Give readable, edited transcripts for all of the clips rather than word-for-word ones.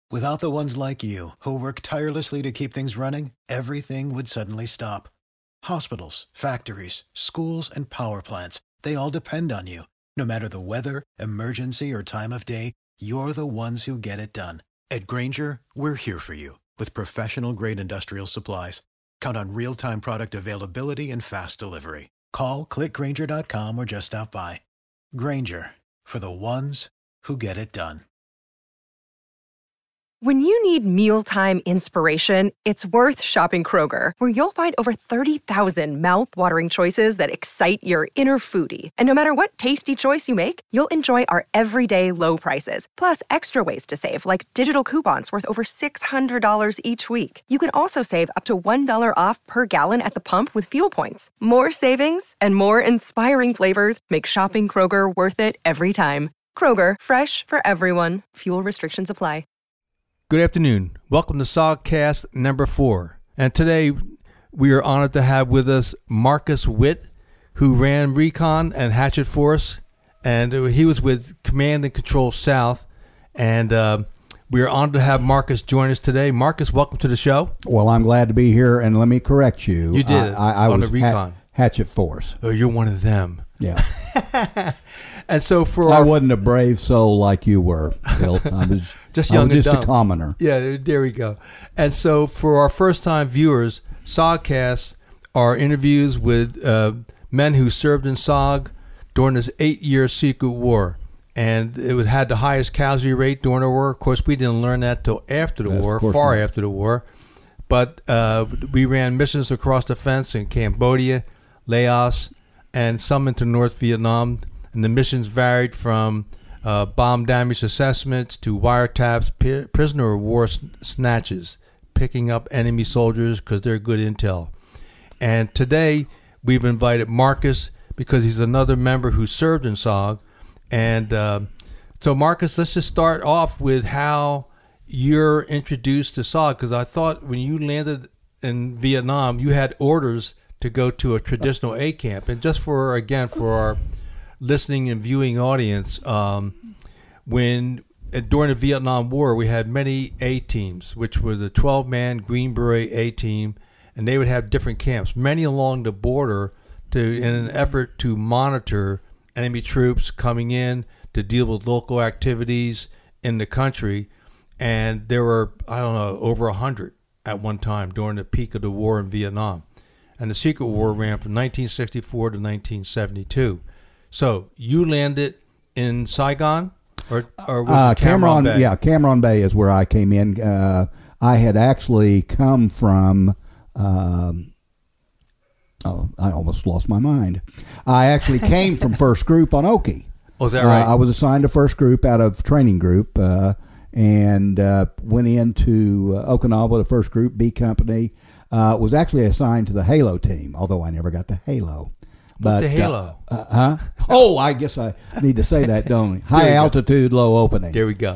Without the ones like you, who work tirelessly to keep things running, everything would suddenly stop. Hospitals, factories, schools, and power plants, they all depend on you. No matter the weather, emergency, or time of day, you're the ones who get it done. At Grainger, we're here for you with professional-grade industrial supplies. Count on real-time product availability and fast delivery. Call, clickgrainger.com, or just stop by. Grainger, for the ones who get it done. When you need mealtime inspiration, it's worth shopping Kroger, where you'll find over 30,000 mouth-watering choices that excite your inner foodie. And no matter what tasty choice you make, you'll enjoy our everyday low prices, plus extra ways to save, like digital coupons worth over $600 each week. You can also save up to $1 off per gallon at the pump with fuel points. More savings and more inspiring flavors make shopping Kroger worth it every time. Kroger, fresh for everyone. Fuel restrictions apply. Good afternoon. Welcome to SOGcast number 4. And today we are honored to have with us Marcus Witt, who ran Recon and Hatchet Force, and he was with Command and Control South. And we are honored to have Marcus join us today. Marcus, welcome to the show. Well, I'm glad to be here, and let me correct you. You did. I on was the Recon. Hatchet Force. Oh, you're one of them. Yeah. And so for I wasn't a brave soul like you were, Bill. I was just young and dumb. a commoner. Yeah, there we go. And so for our first-time viewers, SOGcasts are interviews with men who served in SOG during this 8-year secret war. And it had the highest casualty rate during the war. Of course, we didn't learn that till after the war, far after the war. But we ran missions across the fence in Cambodia, Laos, and some into North Vietnam. And the missions varied from bomb damage assessments to wiretaps, prisoner of war snatches, picking up enemy soldiers because they're good intel. And today we've invited Marcus because he's another member who served in SOG. And so Marcus, let's just start off with how you're introduced to SOG, because I thought when you landed in Vietnam, you had orders to go to a traditional A camp. And just for our listening and viewing audience, during the Vietnam War, we had many A teams, which were the 12-man Green Beret A team, and they would have different camps, many along the border, in an effort to monitor enemy troops coming in to deal with local activities in the country. And there were, over 100 at one time during the peak of the war in Vietnam. And the secret war ran from 1964 to 1972. So you landed in Saigon, or was it Cam Bay? Yeah, Cam Ranh Bay is where I came in. I had actually come from. I almost lost my mind. I actually came from First Group on Oki. Was that right? I was assigned to First Group out of Training Group, and went into Okinawa, the First Group B Company. Was actually assigned to the Halo team, although I never got the Halo. But the Halo? Oh, I guess I need to say that, don't we? High altitude, low opening. There we go.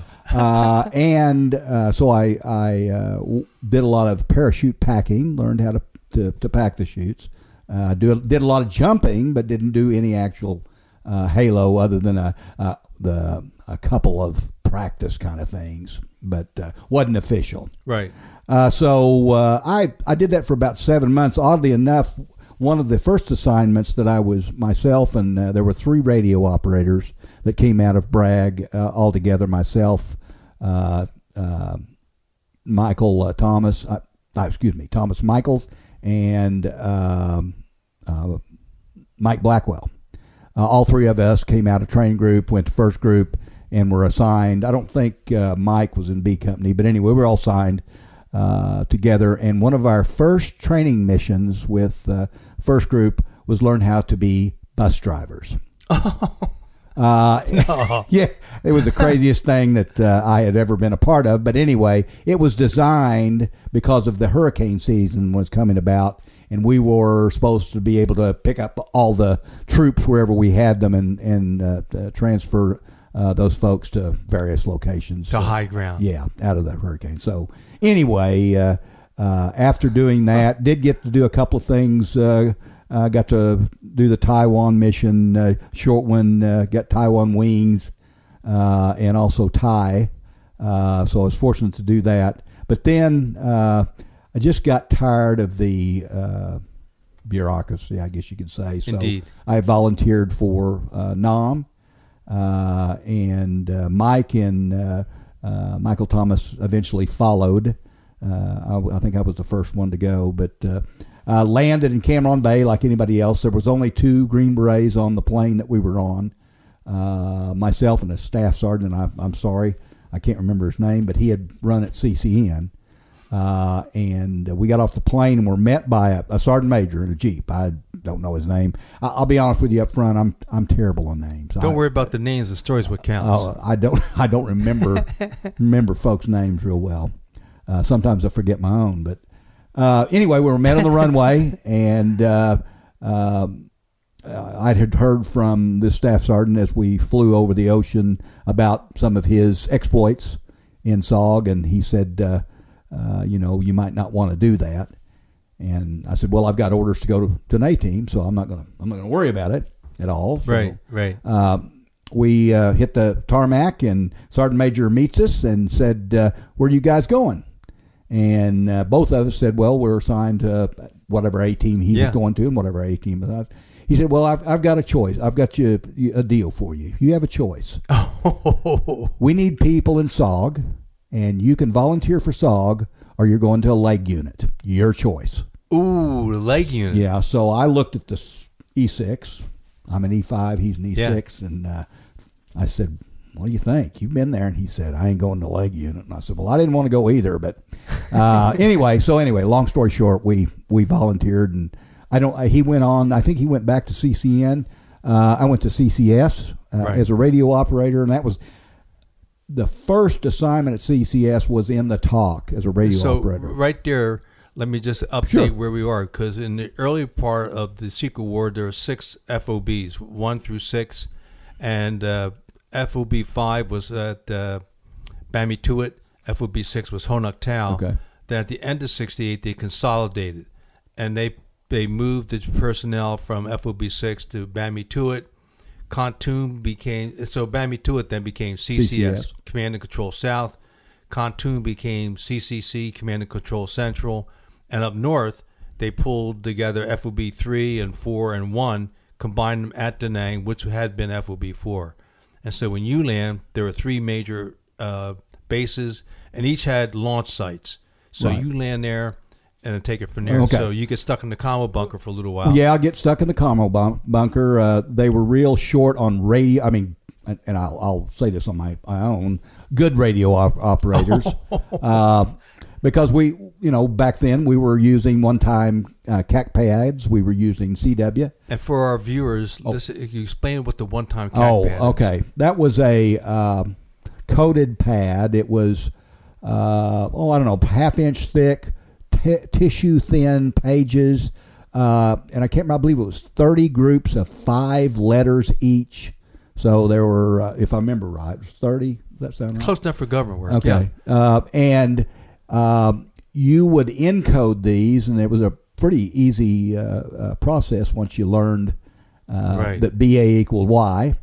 So I did a lot of parachute packing, learned how to pack the chutes. Did a lot of jumping, but didn't do any actual Halo other than a couple of practice kind of things, but wasn't official. Right. So I did that for about 7 months. Oddly enough, one of the first assignments that I was myself, and there were 3 radio operators that came out of Bragg altogether, myself, Michael Thomas Michaels, and Mike Blackwell. All 3 of us came out of Training Group, went to First Group, and were assigned. I don't think Mike was in B Company, but anyway, we were all signed together. And one of our first training missions with First Group was learn how to be bus drivers. No. Yeah, it was the craziest thing that I had ever been a part of. But anyway, it was designed because of the hurricane season was coming about, and we were supposed to be able to pick up all the troops wherever we had them and transfer those folks to various locations. To high ground. Yeah, out of that hurricane. So anyway, after doing that, did get to do a couple of things. Got to do the Taiwan mission, short one, got Taiwan wings, and also Thai. So I was fortunate to do that. But then I just got tired of the bureaucracy, I guess you could say. So Indeed. I volunteered for NOM, and Mike and Michael Thomas eventually followed. I think I was the first one to go, but landed in Cameron Bay like anybody else. There was only 2 Green Berets on the plane that we were on, myself and a staff sergeant. I'm sorry, I can't remember his name, but he had run at CCN. And we got off the plane and were met by a sergeant major in a Jeep. I don't know his name. I'll be honest with you up front. I'm terrible on names. Don't worry about the names. The story's what counts. I don't remember folks' names real well. Sometimes I forget my own. But anyway, we were met on the runway, and I had heard from this staff sergeant as we flew over the ocean about some of his exploits in SOG, and he said, you might not want to do that. And I said, well, I've got orders to go to an A team, so I'm not gonna worry about it at all. So, Right. We hit the tarmac, and Sergeant Major meets us and said, where are you guys going? And both of us said, well, we're assigned to whatever A team he was going to and whatever A team was. He said, well, I've got a choice. I've got a deal for you. You have a choice. We need people in SOG, and you can volunteer for SOG, or you're going to a leg unit. Your choice. Ooh, the leg unit. Yeah, so I looked at the E6. I'm an E5, he's an E6, and I said, what do you think? You've been there. And he said, I ain't going to leg unit. And I said, well, I didn't want to go either. But anyway, long story short, we volunteered, and he went on, I think he went back to CCN. I went to CCS as a radio operator, and that was the first assignment at CCS was in the TOC as a radio operator. Right there, let me just update where we are, because in the early part of the Secret War, there were 6 FOBs, 1 through 6, and FOB 5 was at Bamituit, FOB 6 was Honuk Tau. Okay. Then at the end of 68, they consolidated, and they moved the personnel from FOB 6 to Bamituit. Bamituit then became CCS, Command and Control South. Kontum became CCC, Command and Control Central. And up north, they pulled together FOB 3 and 4 and 1, combined them at Da Nang, which had been FOB 4. And so when you land, there were 3 major bases, and each had launch sites. So you land there and then take it from there. Okay. So you get stuck in the combo bunker for a little while. Yeah, I'll get stuck in the combo bunker. They were real short on radio. I mean, and I'll say this on my own, good radio operators. Because we, back then we were using one-time CAC pads. We were using CW. And for our viewers, listen, you explain what the one-time CAC pad is. Okay. That was a coated pad. It was, half-inch thick, tissue-thin pages. And I can't remember, I believe it was 30 groups of 5 letters each. So there were, if I remember right, it was 30. Does that sound right? Close enough for government work. Okay. Yeah. And you would encode these, and it was a pretty easy process once you learned that BA equaled Y.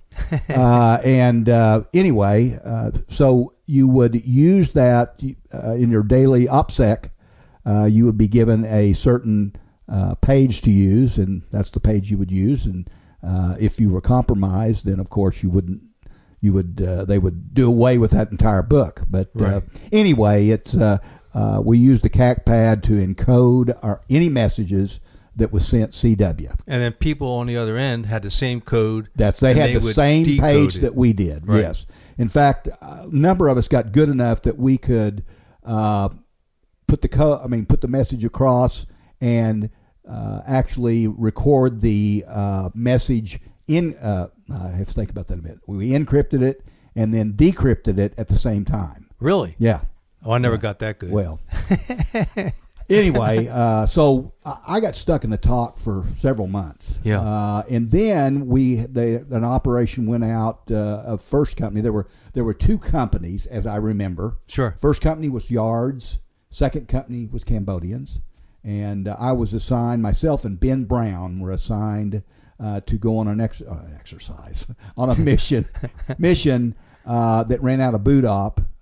Anyway, so you would use that in your daily OPSEC. You would be given a certain page to use, and that's the page you would use. And if you were compromised, then of course they would do away with that entire book. But anyway, it's we used the CAC pad to encode any messages that was sent CW. And then people on the other end had the same code. They had the same page that we did. Right. Yes. In fact, a number of us got good enough that we could put the message across and actually record the message in. I have to think about that a bit. We encrypted it and then decrypted it at the same time. Really? Yeah. Oh, I never got that good. Well. Anyway, so I got stuck in the TOC for several months. Yeah. And then an operation went out of First Company. There were 2 companies, as I remember. Sure. First company was Yards. Second company was Cambodians. And I was assigned, myself and Ben Brown were assigned to go on an exercise, on a mission that ran out of Boot Op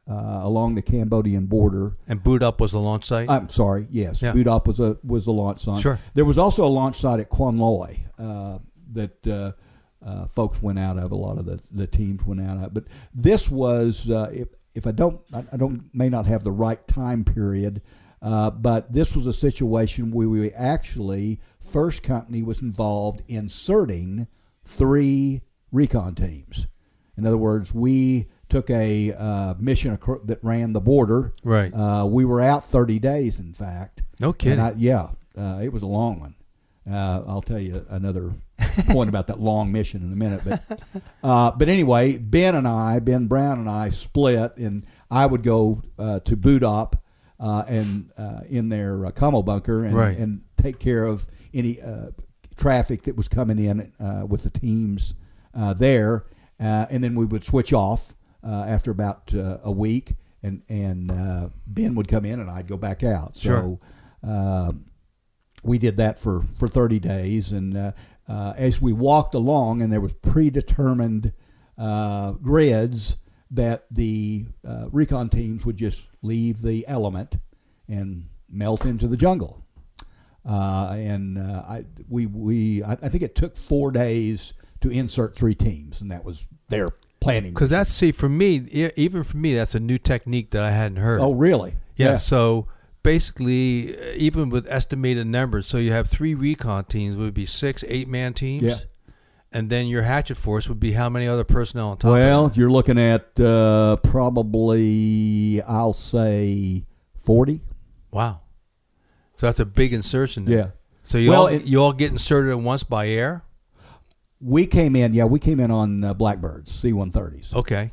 along the Cambodian border. And Boot Up was the launch site? I'm sorry, yes. Yeah. Boot Up was the launch site. Sure. There was also a launch site at Quan Loy that folks went out of. A lot of the teams went out of. But this was, if I may not have the right time period, but this was a situation where we actually, First Company was involved inserting 3 recon teams. In other words, we took a mission that ran the border. Right. We were out 30 days, in fact. No kidding. It was a long one. I'll tell you another point about that long mission in a minute. But anyway, Ben Brown and I split, and I would go to Boot Up and in their commo bunker and take care of any traffic that was coming in with the teams there. And then we would switch off after about a week, and Ben would come in and I'd go back out. Sure. So we did that for 30 days, and as we walked along, and there was predetermined grids that the recon teams would just leave the element and melt into the jungle. I think it took 4 days to insert 3 teams, and that was their planning. Because for me, that's a new technique that I hadn't heard. Oh, really? Yeah. So basically, even with estimated numbers, so you have 3 recon teams, would be 6 8-man teams. Yeah. And then your hatchet force would be how many other personnel on top of Well, that? you're looking at probably, I'll say, 40. Wow. So that's a big insertion then. Yeah. So you all get inserted at once by air? We came in on Blackbirds, C-130s. Okay.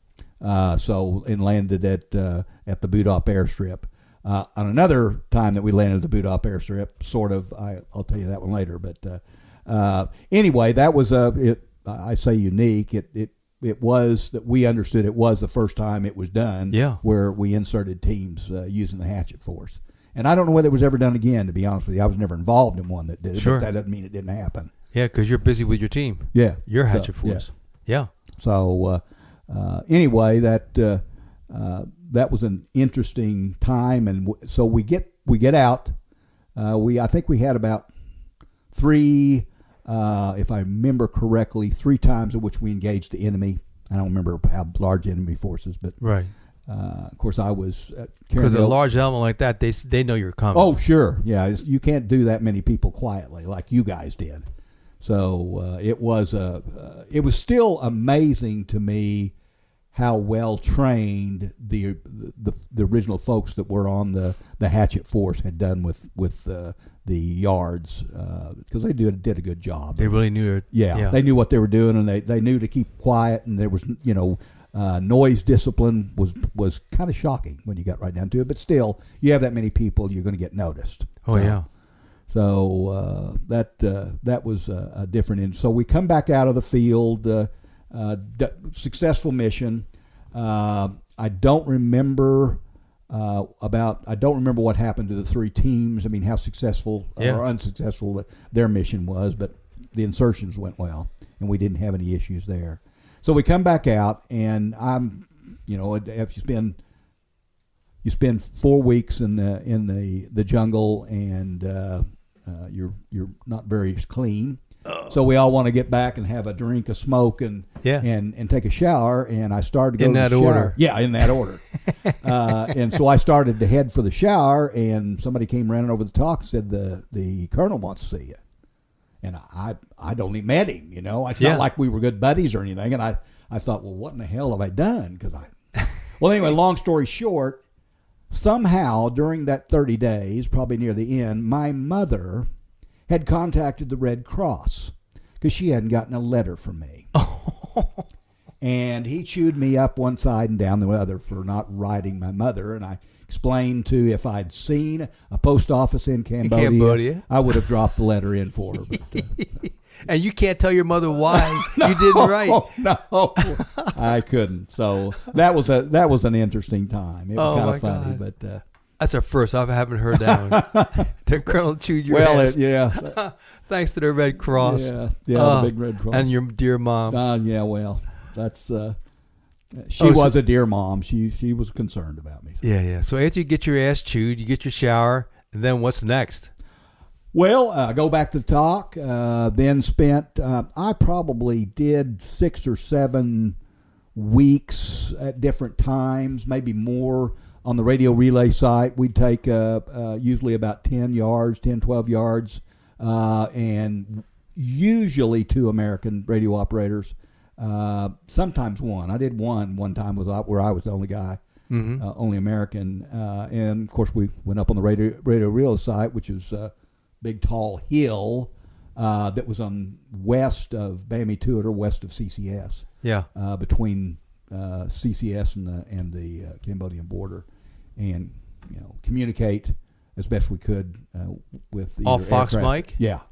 And landed at the Boot Up airstrip. On another time that we landed at the Boot Up airstrip, sort of, I'll tell you that one later. But anyway, that was I say unique. It was that we understood it was the first time it was done. Yeah. Where we inserted teams using the hatchet force. And I don't know whether it was ever done again, to be honest with you. I was never involved in one that did it, Sure. but that doesn't mean it didn't happen. Yeah, because you're busy with your team. Yeah. Your hatchet force. Yeah. So anyway, that was an interesting time, and so we get out. I think we had about 3, if I remember correctly, 3 times in which we engaged the enemy. I don't remember how large enemy forces, but Right. Of course, I was because a large element like that, they know you're coming. Oh, sure, yeah. You can't do that many people quietly like you guys did. So it was still amazing to me how well trained the original folks that were on the hatchet force had done with the yards, because they did a good job. They really knew it. Yeah, they knew what they were doing, and they knew to keep quiet, and there was noise discipline was kind of shocking when you got right down to it. But still, you have that many people, you're going to get noticed. Oh, yeah. So that was a different. And so we come back out of the field, successful mission. I don't remember what happened to the 3 teams. I mean, how successful or unsuccessful their mission was, but the insertions went well, and we didn't have any issues there. So we come back out, and if you spend 4 weeks in the jungle, and you're not very clean. So we all want to get back and have a drink, a smoke, and take a shower. And I started to go in that to the shower. order. Yeah, in that order. And so I started to head for the shower, and somebody came running over the talk, said the colonel wants to see you. And I'd only met him, It's not like we were good buddies or anything. And I thought, well, what in the hell have I done? Well, anyway, long story short, somehow during that 30 days, probably near the end, my mother had contacted the Red Cross because she hadn't gotten a letter from me. And he chewed me up one side and down the other for not writing my mother. And I explained to if I'd seen a post office in Cambodia, I would have dropped the letter in for her. But, and you can't tell your mother why you didn't write. No, I couldn't. So that was an interesting time. It was kind of funny, God. but that's a first. I haven't heard that one. The colonel chewed your ass. Yeah. Thanks to the Red Cross. Yeah, the big Red Cross and your dear mom. Yeah, well, that's She was a dear mom. She was concerned about me. So. Yeah. So after you get your ass chewed, you get your shower, and then what's next? Well, go back to the talk. Then spent. I probably did 6 or 7 weeks at different times, maybe more on the radio relay site. We'd take usually about 10 yards, 10, 12 yards, and usually 2 American radio operators. Sometimes 1. I did one time where I was the only guy, only American. And of course we went up on the radio relay site, which is a big tall hill that was on west of Bami Tuatar, west of CCS. Yeah. Between CCS and the Cambodian border, and communicate as best we could with the all Fox aircraft. mic. Yeah.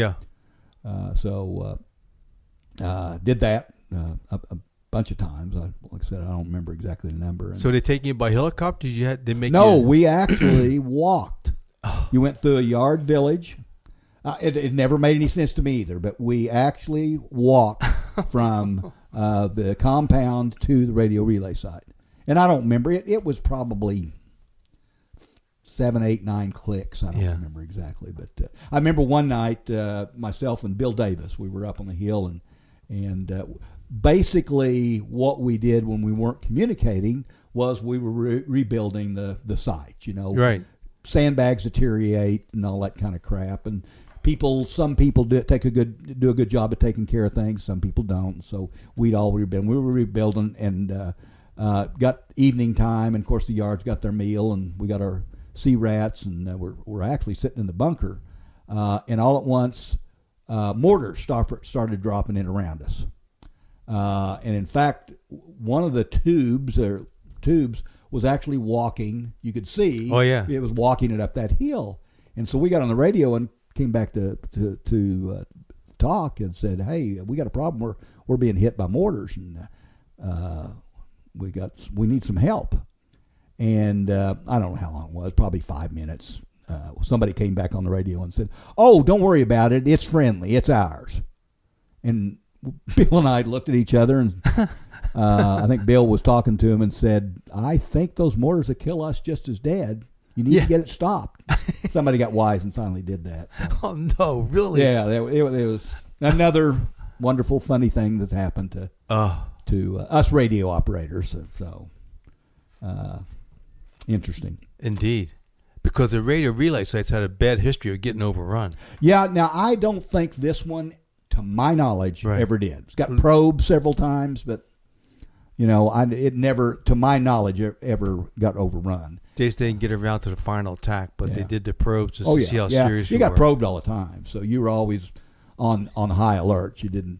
So Did that a bunch of times. Like I said, I don't remember exactly the number. And so they take you by helicopter? They make no, you... we actually walked. You went through a yard village. It never made any sense to me either, but we actually walked from the compound to the radio relay site. And I don't remember it. It was probably 7, 8, 9 clicks. I don't remember exactly, but I remember one night myself and Bill Davis, we were up on the hill, and basically what we did when we weren't communicating was we were rebuilding the site. Right. Sandbags deteriorate and all that kind of crap, and some people do a good job of taking care of things. Some people don't. So we were rebuilding, and got evening time, and of course the yards got their meal, and we got our sea rats, and we're actually sitting in the bunker, and all at once mortars started dropping in around us, and in fact one of the tubes was actually walking. You could see. Oh yeah. It was walking it up that hill, and so we got on the radio and came back to talk and said, "Hey, we got a problem. We're being hit by mortars, and we need some help." And I don't know how long it was, probably 5 minutes. Somebody came back on the radio and said, "Oh, don't worry about it. It's friendly. It's ours." And Bill and I looked at each other, and I think Bill was talking to him and said, "I think those mortars will kill us just as dead. You need to get it stopped." Somebody got wise and finally did that. So. Oh no, really? Yeah, it was another wonderful, funny thing that's happened to us radio operators. So, interesting. Indeed. Because the radio relay sites had a bad history of getting overrun. Yeah, now I don't think this one, to my knowledge, ever did. It's got probed several times, but it never, to my knowledge, ever got overrun. They just didn't get around to the final attack, but they did the probes just to see how serious you were. got probed all the time, so you were always on high alert. You didn't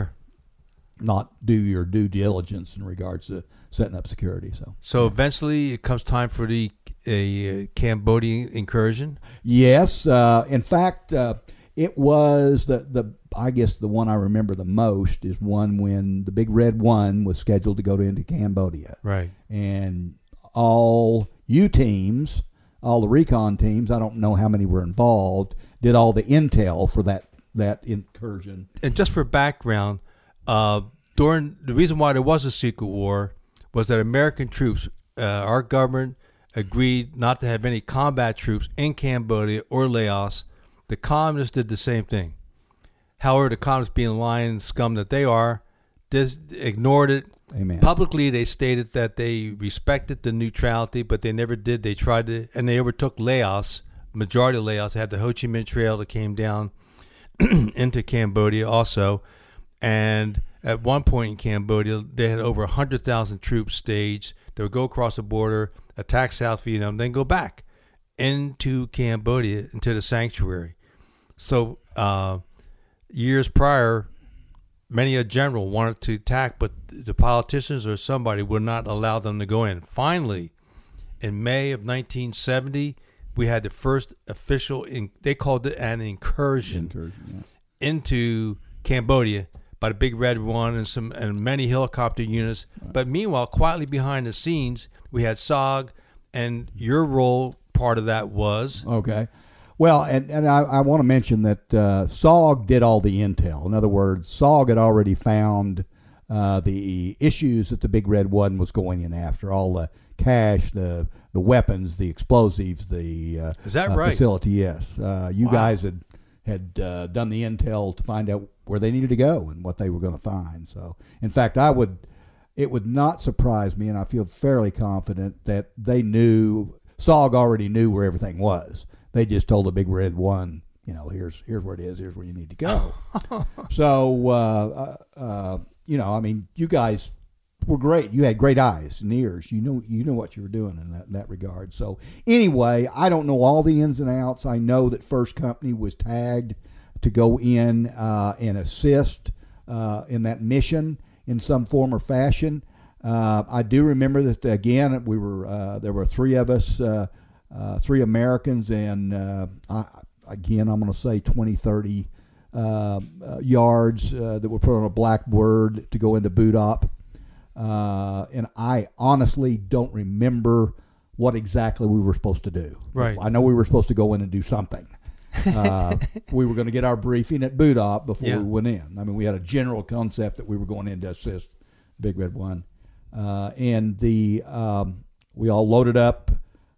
not do your due diligence in regards to setting up security. So eventually it comes time for the Cambodian incursion. Yes, in fact, it was I guess the one I remember the most is one when the Big Red One was scheduled to go into Cambodia. Right. And all U teams, all the recon teams, I don't know how many were involved, did all the intel for that incursion. And just for background, during the reason why there was a secret war was that American troops, our government agreed not to have any combat troops in Cambodia or Laos. The communists did the same thing. However, the communists, being lying scum that they are, just ignored it. Amen. Publicly, they stated that they respected the neutrality, but they never did. They tried to, and they overtook Laos. Majority of Laos. They had the Ho Chi Minh Trail that came down into Cambodia also. And at one point in Cambodia, they had over 100,000 troops staged. They would go across the border, attack South Vietnam, then go back into Cambodia, into the sanctuary. So years prior, many a general wanted to attack, but the politicians or somebody would not allow them to go in. Finally, in May of 1970, we had the first official, they called it an incursion into Cambodia by the Big Red One and many helicopter units. Right. But meanwhile, quietly behind the scenes, we had SOG, and your role, part of that was? Okay. Well, and I want to mention that SOG did all the intel. In other words, SOG had already found the issues that the Big Red One was going in after, all the cash, the weapons, the explosives, the Is that right? facility. Yes, you guys had done the intel to find out where they needed to go and what they were going to find. So, in fact, it would not surprise me, and I feel fairly confident that they knew, SOG already knew where everything was. They just told the Big Red One, here's where it is, here's where you need to go. So, I mean, you guys were great. You had great eyes and ears. You knew what you were doing in that regard. So anyway, I don't know all the ins and outs. I know that First Company was tagged to go in and assist in that mission in some form or fashion. I do remember that again there were three of us, three Americans, and I'm going to say 20, 30 yards that were put on a blackboard to go into boot op. And I honestly don't remember what exactly we were supposed to do. Right. I know we were supposed to go in and do something. We were going to get our briefing at boot op before we went in. I mean, we had a general concept that we were going in to assist Big Red One. And we all loaded up,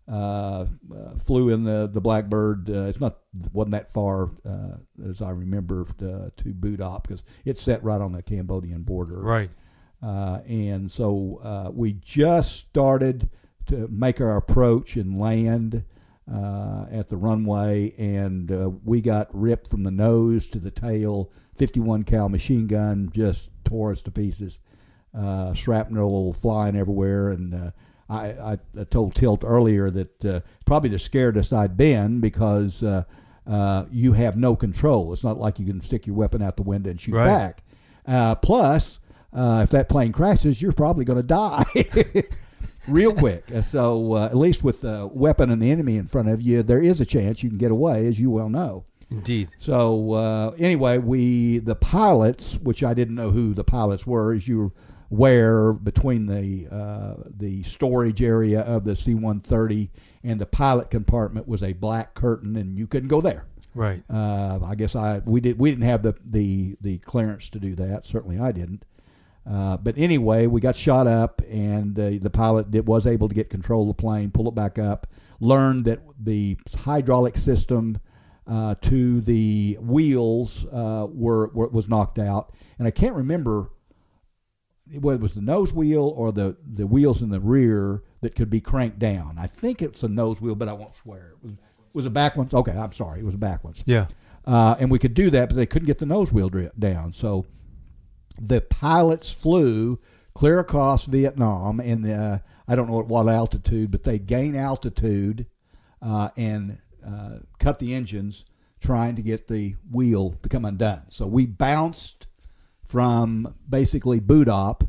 flew in the Blackbird. Wasn't that far, as I remember, to boot op, because it's set right on the Cambodian border. Right. And so we just started to make our approach and land at the runway, and we got ripped from the nose to the tail. 51 cal machine gun just tore us to pieces. Shrapnel flying everywhere, and I told Tilt earlier that probably the scaredest I'd been, because you have no control. It's not like you can stick your weapon out the window and shoot back. Plus, if that plane crashes, you're probably going to die real quick. So at least with the weapon and the enemy in front of you, there is a chance you can get away, as you well know. Indeed. So anyway, the pilots, which I didn't know who the pilots were, as you were aware, between the storage area of the C-130 and the pilot compartment was a black curtain, and you couldn't go there. Right. I guess we didn't have the clearance to do that. Certainly I didn't. But anyway, we got shot up, and the pilot was able to get control of the plane, pull it back up, learned that the hydraulic system to the wheels was knocked out. And I can't remember whether it was the nose wheel or the wheels in the rear that could be cranked down. I think it's a nose wheel, but I won't swear. Was it back ones? Okay, I'm sorry. It was a back ones. Yeah. And we could do that, but they couldn't get the nose wheel down. So the pilots flew clear across Vietnam, and I don't know at what altitude, but they gained altitude and cut the engines trying to get the wheel to come undone. So we bounced from basically boot op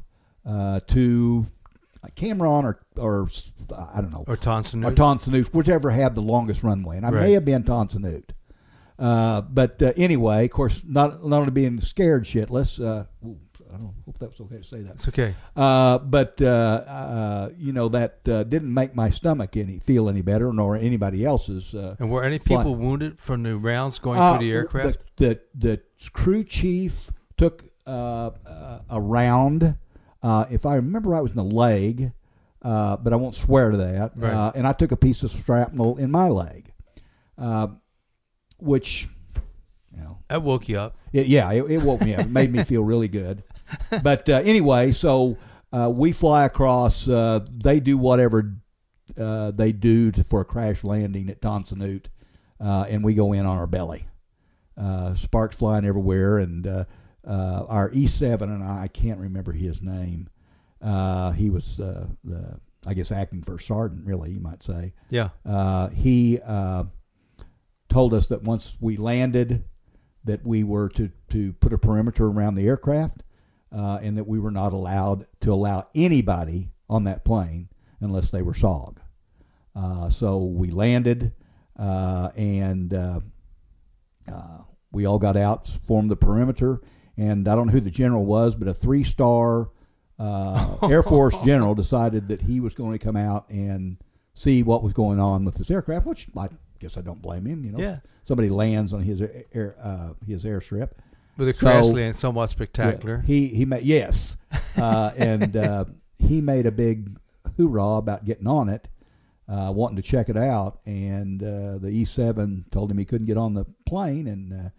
to Cameron or I don't know. Or Ton Son Nhut. Or Ton Son Nhut, whichever had the longest runway. And I may have been Ton Son Nhut. But anyway, of course, not only being scared shitless. I don't hope that was okay to say that. It's okay. But that didn't make my stomach feel any better, nor anybody else's. And were any people wounded from the rounds going through the aircraft? The crew chief took a round. If I remember right, it was in the leg, but I won't swear to that. Right. And I took a piece of shrapnel in my leg, which, that woke you up. It woke me up. It made me feel really good. But anyway, so we fly across. They do whatever they do for a crash landing at Ton Son Nhut, and we go in on our belly. Sparks flying everywhere, and our E7, and I can't remember his name. He was I guess acting first sergeant, really, you might say. Yeah. He told us that once we landed, that we were to put a perimeter around the aircraft, and that we were not allowed to allow anybody on that plane unless they were SOG. So we landed, and we all got out, formed the perimeter, and I don't know who the general was, but a 3-star Air Force general decided that he was going to come out and see what was going on with this aircraft, which I guess I don't blame him. Yeah. Somebody lands on his airstrip. With a Craftsman and somewhat spectacular. Yeah, he made, yes. And he made a big hoorah about getting on it, wanting to check it out. And the E7 told him he couldn't get on the plane. And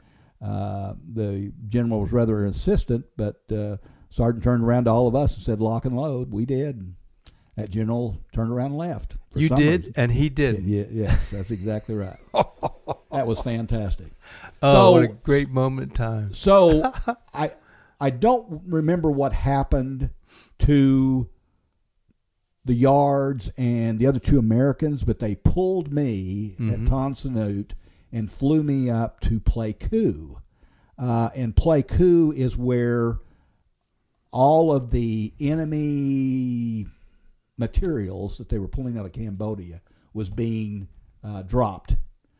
the general was rather insistent, but Sergeant turned around to all of us and said, lock and load. We did. And that general turned around and left. You did, reason. And he didn't. Yes, that's exactly right. That was fantastic. Oh, what a great moment in time. So I don't remember what happened to the Yards and the other two Americans, but they pulled me at Tonsanute and flew me up to Pleiku. And Pleiku is where all of the enemy materials that they were pulling out of Cambodia was being dropped.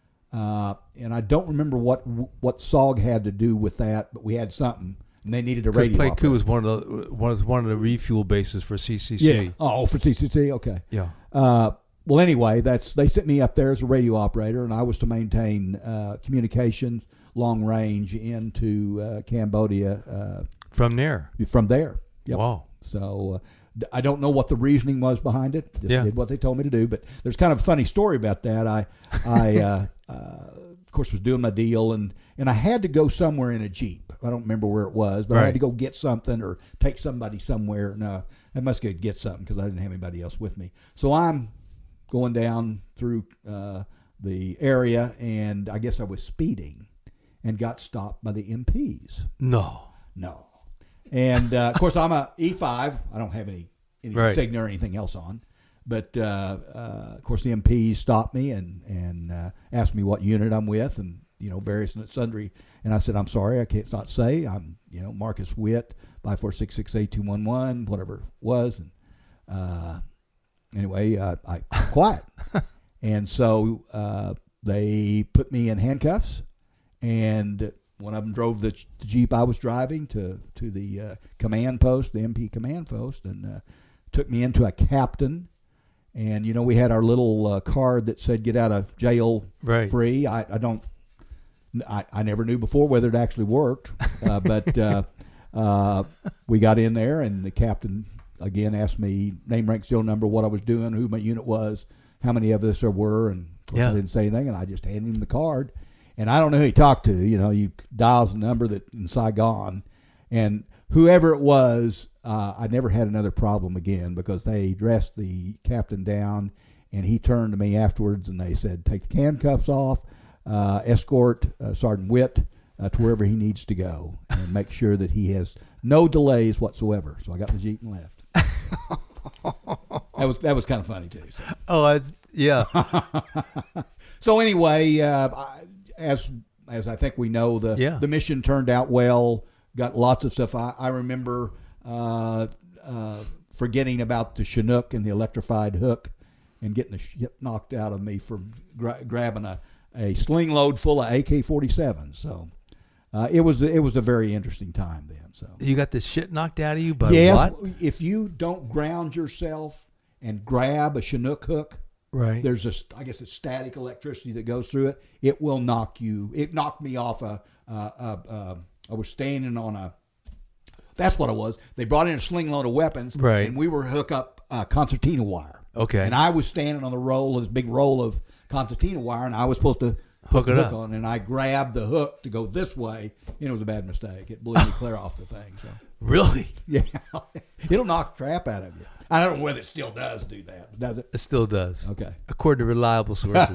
And I don't remember what SOG had to do with that, but we had something, and they needed a radio Pleiku operator. was one of the refuel bases for CCC. Yeah. Oh, for CCC? Okay. Yeah. Well, anyway, they sent me up there as a radio operator, and I was to maintain communications long range into Cambodia. From there? From there. Yep. Wow. So I don't know what the reasoning was behind it. Just Yeah. did what they told me to do. But there's kind of a funny story about that. I of course, was doing my deal, and I had to go somewhere in a Jeep. I don't remember where it was, but I had to go get something or take somebody somewhere. No, I must go get something because I didn't have anybody else with me. So I'm going down through the area, and I guess I was speeding and got stopped by the MPs. No. And, of course, I'm a E5. I don't have any Right. Cigna or anything else on. But, of course, the MPs stopped me and asked me what unit I'm with and, various and sundry. And I said, I'm sorry, I can't not say. I'm, Marcus Witt, 5466821, whatever it was. And anyway, I quiet. And so they put me in handcuffs, and one of them drove the Jeep I was driving to the command post, the MP command post, and took me into a captain. And, we had our little card that said get out of jail free. I never knew before whether it actually worked. But we got in there, and the captain, again, asked me name, rank, serial number, what I was doing, who my unit was, how many of us there were. And, of course, I didn't say anything, and I just handed him the card. And I don't know who he talked to. You dials the number that in Saigon. And whoever it was, I never had another problem again because they dressed the captain down, and he turned to me afterwards and they said, take the handcuffs off, escort Sergeant Witt to wherever he needs to go and make sure that he has no delays whatsoever. So I got the Jeep and left. That was kind of funny too. So. Oh, yeah. So anyway, as I think we know, the mission turned out well. Got lots of stuff. I remember forgetting about the Chinook and the electrified hook, and getting the shit knocked out of me from grabbing a sling load full of AK-47. So it was a very interesting time then. So you got the shit knocked out of you, but yes, what? If you don't ground yourself and grab a Chinook hook. Right. There's I guess it's static electricity that goes through it. It will knock you. It knocked me off I was standing on that's what it was. They brought in a sling load of weapons, right, and we were hook up concertina wire. Okay. And I was standing on this big roll of concertina wire, and I was supposed to put the hook on, and I grabbed the hook to go this way, and it was a bad mistake. It blew me clear off the thing. So really? Yeah. It'll knock the crap out of you. I don't know whether it still does do that. Does it? It still does. Okay. According to reliable sources.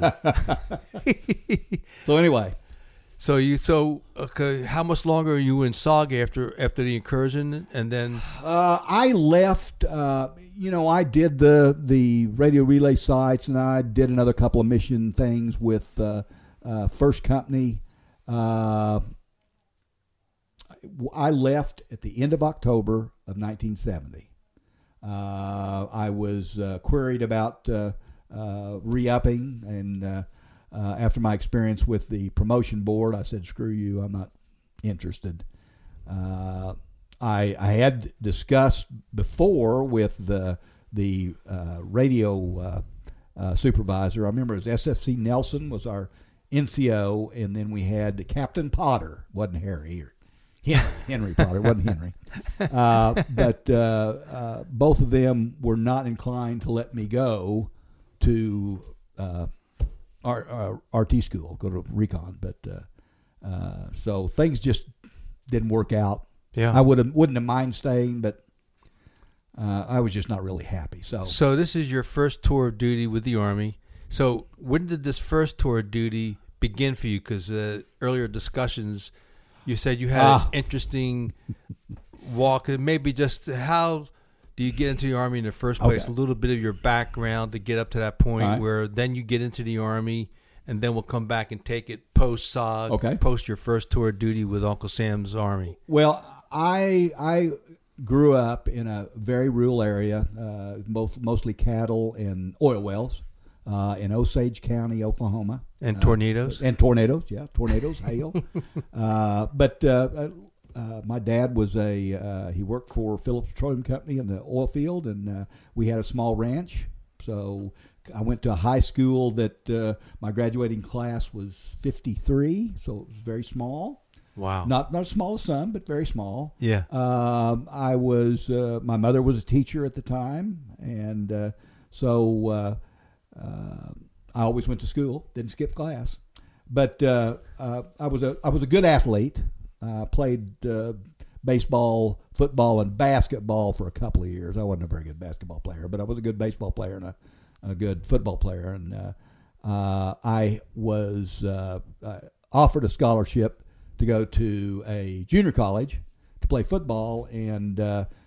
So anyway. Okay, how much longer are you in SOG after the incursion, and then? I left. I did the radio relay sites, and I did another couple of mission things with First Company. I left at the end of October of 1970. I was queried about re-upping, and after my experience with the promotion board, I said, screw you, I'm not interested. I had discussed before with the radio supervisor. I remember it was SFC Nelson was our NCO, and then we had Captain Potter, wasn't Harry. Henry Potter. It wasn't Henry. But both of them were not inclined to let me go to our RT school, go to recon. But so things just didn't work out. Yeah. I wouldn't have mind staying, but I was just not really happy. So this is your first tour of duty with the Army. So when did this first tour of duty begin for you? Because earlier discussions, you said you had an interesting walk. Maybe just how do you get into the Army in the first place? Okay. A little bit of your background to get up to that point where then you get into the Army, and then we'll come back and take it post-SOG, post your first tour of duty with Uncle Sam's Army. Well, I grew up in a very rural area, mostly cattle and oil wells in Osage County, Oklahoma. And tornadoes? Tornadoes, hail. But my dad was he worked for Phillips Petroleum Company in the oil field, and we had a small ranch. So I went to a high school that my graduating class was 53, so it was very small. Wow. Not as small as some, but very small. Yeah. I was my mother was a teacher at the time, and so I always went to school, didn't skip class. But I was a good athlete. Played baseball, football, and basketball for a couple of years. I wasn't a very good basketball player, but I was a good baseball player and a good football player. And I was offered a scholarship to go to a junior college to play football, and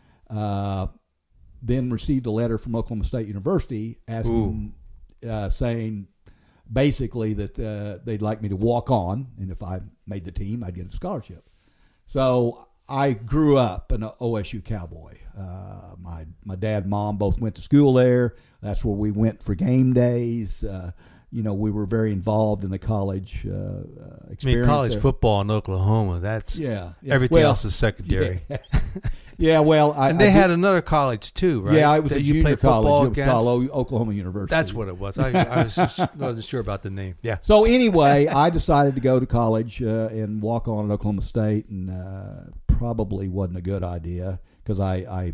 then received a letter from Oklahoma State University asking, saying basically that they'd like me to walk on, and if I made the team, I'd get a scholarship. So I grew up an OSU Cowboy. My dad and mom both went to school there. That's where we went for game days. We were very involved in the college experience. I mean, college there. Football in Oklahoma, that's everything else is secondary. Yeah, well, and they had another college too, right? Yeah, I was that a you junior played football college. It was called Oklahoma University. That's what it was. I wasn't sure about the name. Yeah. So anyway, I decided to go to college and walk on at Oklahoma State, and probably wasn't a good idea because I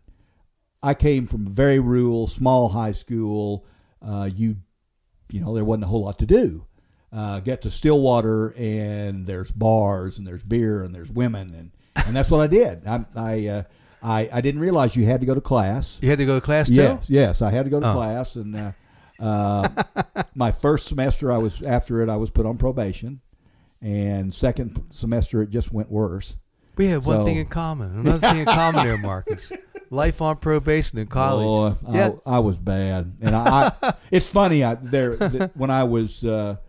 came from a very rural, small high school. There wasn't a whole lot to do. Get to Stillwater, and there's bars, and there's beer, and there's women, and that's what I did. I didn't realize you had to go to class. You had to go to class too? Yes, I had to go to class, and my first semester I was put on probation, and second semester it just went worse. We have one thing in common. Another thing in common there, Marcus. Life on probation in college. I was bad, and it's funny. When I was and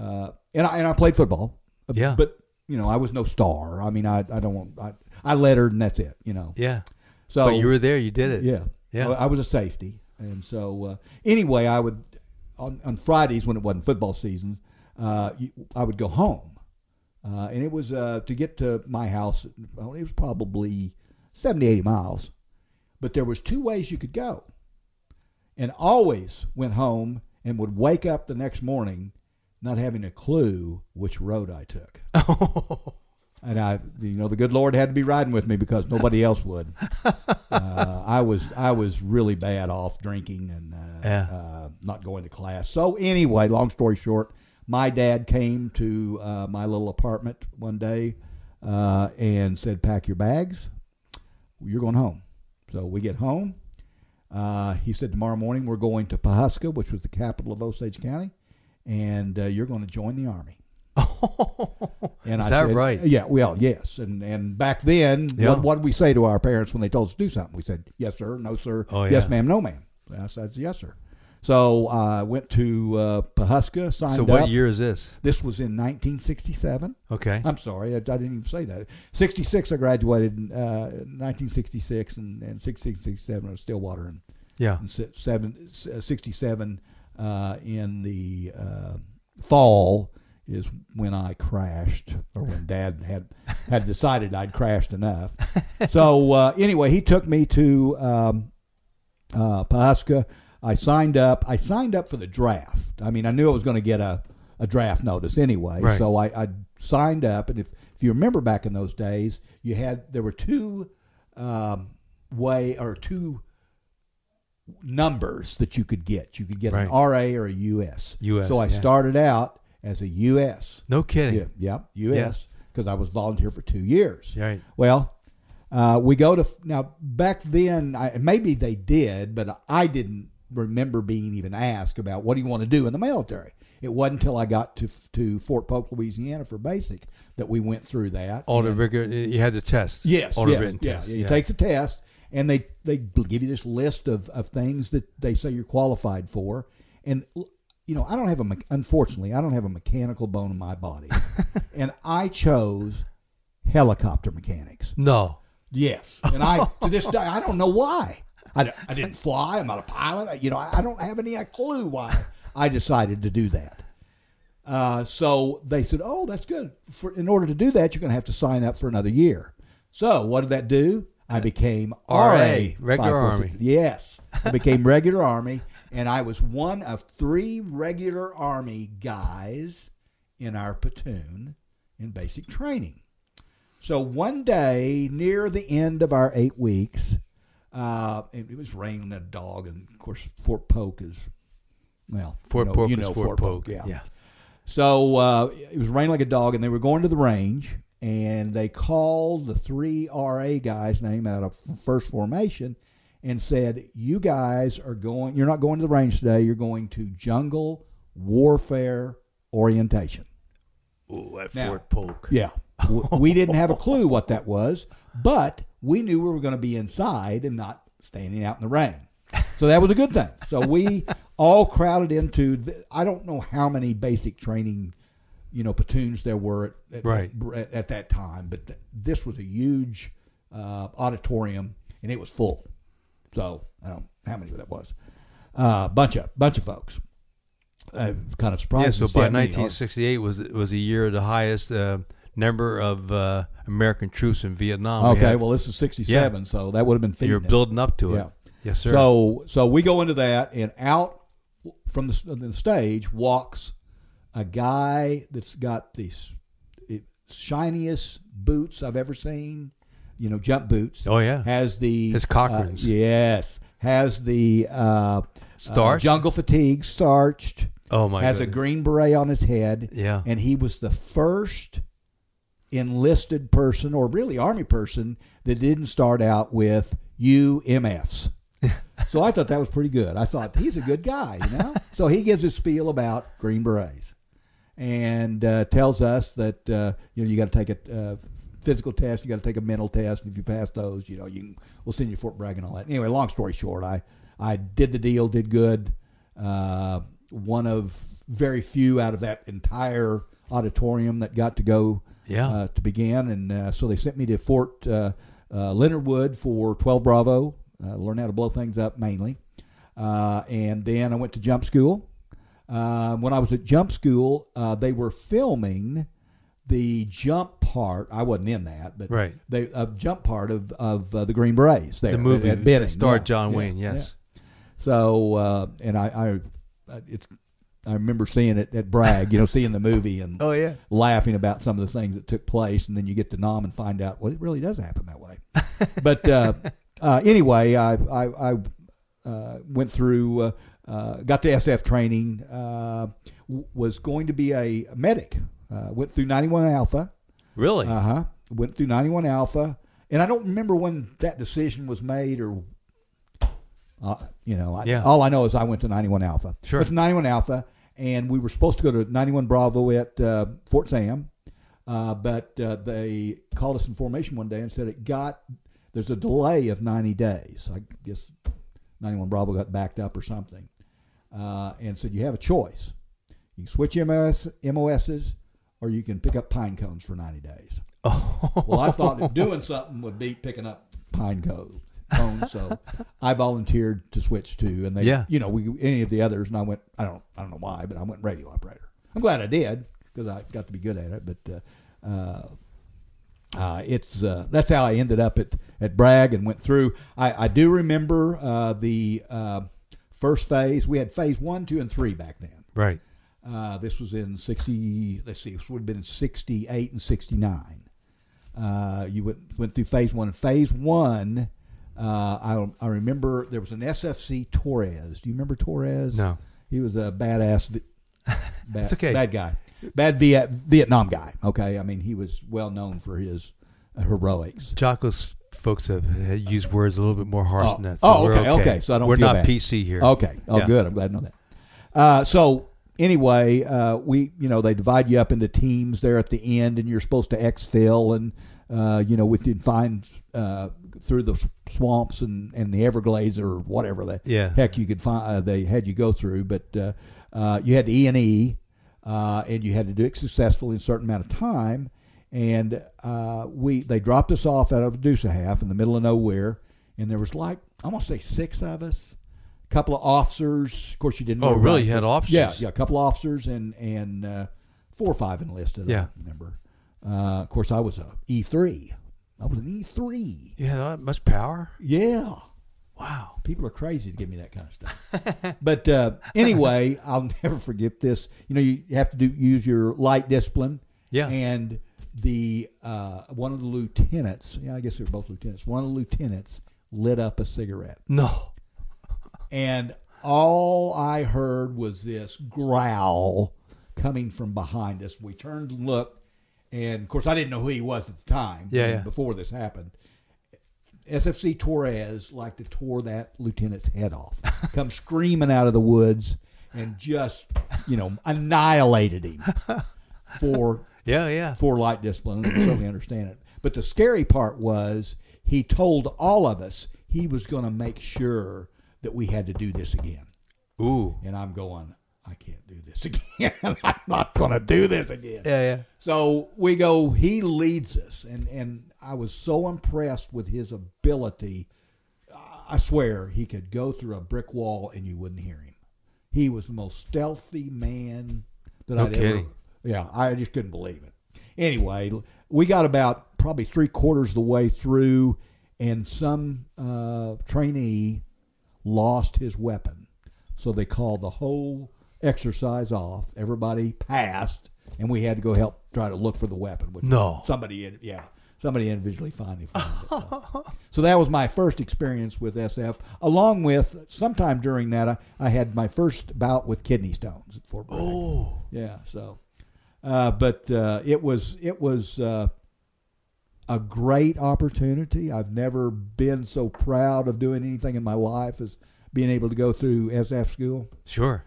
I played football. Yeah. But I was no star. I mean, I lettered, and that's it. Yeah. So but you were there. You did it. Yeah. Yeah. I was a safety, and so anyway, I would on Fridays when it wasn't football season, I would go home, and it was to get to my house. It was probably 70, 80 miles. But there was two ways you could go, and always went home and would wake up the next morning not having a clue which road I took. And the good Lord had to be riding with me because nobody else would. I was really bad off drinking and not going to class. So anyway, long story short, my dad came to my little apartment one day and said, "Pack your bags. You're going home." So we get home. He said, "Tomorrow morning we're going to Pawhuska, which was the capital of Osage County, and you're going to join the Army." And Is that said, right? Yeah, well, yes. And back then, what did we say to our parents when they told us to do something? We said, "Yes, sir," "No, sir," "Yes, ma'am," "No, ma'am." I said, "Yes, sir." So I went to Pawhuska, signed up. So what year is this? This was in 1967. Okay. I'm sorry, I didn't even say that. 66, I graduated in 1966, and 67 I was Stillwater, and 67 in the fall is when I crashed, or when Dad had decided I'd crashed enough. So anyway, he took me to Pawhuska. I signed up for the draft. I mean, I knew I was going to get a draft notice anyway. Right. So I signed up, and if if you remember back in those days, there were two two numbers that you could get. You could get an RA or a US. So I started out as a US. No kidding. Yeah, US, because I was volunteer for 2 years. Right. Well, we go to now. Back then, maybe they did, but I didn't remember being even asked about what do you want to do in the military. It wasn't until I got to Fort Polk, Louisiana for basic that we went through that. All the rigor, you had the test. Yes, all the written yes. test. You take the test, and they give you this list of things that they say you're qualified for. And I don't have unfortunately, I don't have a mechanical bone in my body, and I chose helicopter mechanics. No. Yes, and to this day I don't know why. I didn't fly. I'm not a pilot. I don't have any clue why I decided to do that. So they said, "Oh, that's good. In order to do that, you're going to have to sign up for another year." So what did that do? I became RA, regular Army. Yes, I became regular Army, and I was one of 3 regular Army guys in our platoon in basic training. So one day, near the end of our 8 weeks, it was raining a dog, and of course Fort Polk is, Fort Polk. Yeah. So it was raining like a dog, and they were going to the range, and they called the 3 RA guys' name out of first formation and said, "You guys you're not going to the range today. You're going to jungle warfare orientation." Ooh, at Fort Polk. Yeah. We didn't have a clue what that was, but we knew we were going to be inside and not standing out in the rain. So that was a good thing. So we all crowded into, I don't know how many basic training, platoons there were at that time, but this was a huge auditorium, and it was full. So I don't know how many that was. Bunch of folks. Kind of surprised. Yeah, so by 1968 was a year of the highest number of American troops in Vietnam. Okay, well, this is 67, so that would have been feeding. You're building up to it. Yeah. Yes, sir. So we go into that, and out from the stage walks a guy that's got the shiniest boots I've ever seen. Jump boots. Oh yeah. Has his Cochrane's. Yes. Has the starched jungle fatigue starched. Oh my. Has a green beret on his head. Yeah. And he was the first enlisted person, or really Army person, that didn't start out with UMFs. So I thought that was pretty good. I thought, he's a good guy, So he gives his spiel about Green Berets and tells us that you got to take a physical test, you got to take a mental test, and if you pass those, we'll send you to Fort Bragg and all that. Anyway, long story short, I did the deal, did good. One of very few out of that entire auditorium that got to go to begin, and so they sent me to Fort Leonard Wood for 12 Bravo. Learn how to blow things up mainly. And then I went to jump school. When I was at jump school, they were filming the jump part. I wasn't in that, but jump part of the Green Berets there. The movie at Benning. Starred John Wayne, yes. Yeah. So, and I remember seeing it at Bragg, seeing the movie and laughing about some of the things that took place, and then you get to Nam and find out, well, it really does happen that way. But anyway, I went through, got to SF training, was going to be a medic, went through 91 Alpha. Really? Went through 91 Alpha, and I don't remember when that decision was made or... all I know is I went to 91 Alpha. Sure. Went to 91 Alpha, and we were supposed to go to 91 Bravo at Fort Sam, but they called us in formation one day and said there's a delay of 90 days. I guess 91 Bravo got backed up or something, and said you have a choice. You can switch MOSs, or you can pick up pine cones for 90 days. Oh. Well, I thought that doing something would be picking up pine cones. So I volunteered to switch to, and they, any of the others, and I went. I don't know why, but I went radio operator. I'm glad I did because I got to be good at it. But that's how I ended up at Bragg and went through. I do remember the first phase. We had phase 1, 2, and 3 back then. Right. This was in 60. Let's see, this would have been in 68 and 69. You went through phase one. Phase one, I remember there was an SFC Torres. Do you remember Torres? No. He was a badass, It's okay. bad guy, bad Vietnam guy. Okay, I mean he was well known for his heroics. Jocko's folks have used words a little bit more harsh than that. Okay, we're okay. So I don't We're feel not bad. PC here. Okay. Oh, Yeah. good. I'm glad to know that. So anyway, they divide you up into teams there at the end, and you're supposed to exfil, and we can find through the swamps and the Everglades or whatever the heck you could find. They had you go through, but you had E&E, and you had to do it successfully in a certain amount of time. And they dropped us off out of Deuce-a-Half in the middle of nowhere, and there was like, I'm going to say 6 of us, a couple of officers. Of course, you didn't know. Oh, really? right, You had officers? Yeah, a couple of officers and 4 or 5 enlisted, I Yeah. don't remember. Of course, I was an E3. I was an E3. You had that much power? Yeah. Wow. People are crazy to give me that kind of stuff. But anyway, I'll never forget this. You have to use your light discipline. Yeah. And the one of the lieutenants, I guess they were both lieutenants, one of the lieutenants lit up a cigarette. No. And all I heard was this growl coming from behind us. We turned and looked, and of course I didn't know who he was at the time. Before this happened. SFC Torres like to tore that lieutenant's head off, come screaming out of the woods, and just annihilated him for light discipline. I certainly understand it. But the scary part was he told all of us he was going to make sure that we had to do this again. Ooh. And I'm going, I can't do this again. I'm not going to do this again. Yeah. So we go, he leads us. And I was so impressed with his ability. I swear he could go through a brick wall and you wouldn't hear him. He was the most stealthy man that I'd ever. Yeah, I just couldn't believe it. Anyway, we got about probably 3/4 of the way through, and some trainee lost his weapon. So they called the whole exercise off. Everybody passed, and we had to go help try to look for the weapon. Which somebody individually finally found it. So that was my first experience with SF. Along with, sometime during that, I had my first bout with kidney stones at Fort Bragg. Oh. Yeah, so. But it was a great opportunity. I've never been so proud of doing anything in my life as being able to go through SF school. Sure.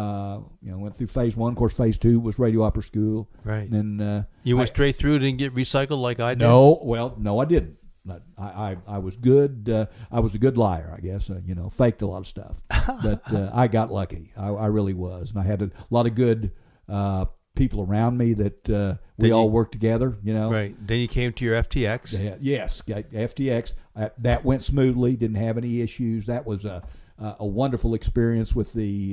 Went through phase 1. Of course, phase 2 was radio opera school. Right. And then you went straight through, didn't get recycled like I did? No, I didn't. I was good. I was a good liar, I guess. Faked a lot of stuff. But I got lucky. I really was. And I had a lot of good people around me that we all worked together, Right. Then you came to your FTX. Yes, FTX. That went smoothly. Didn't have any issues. That was a wonderful experience with the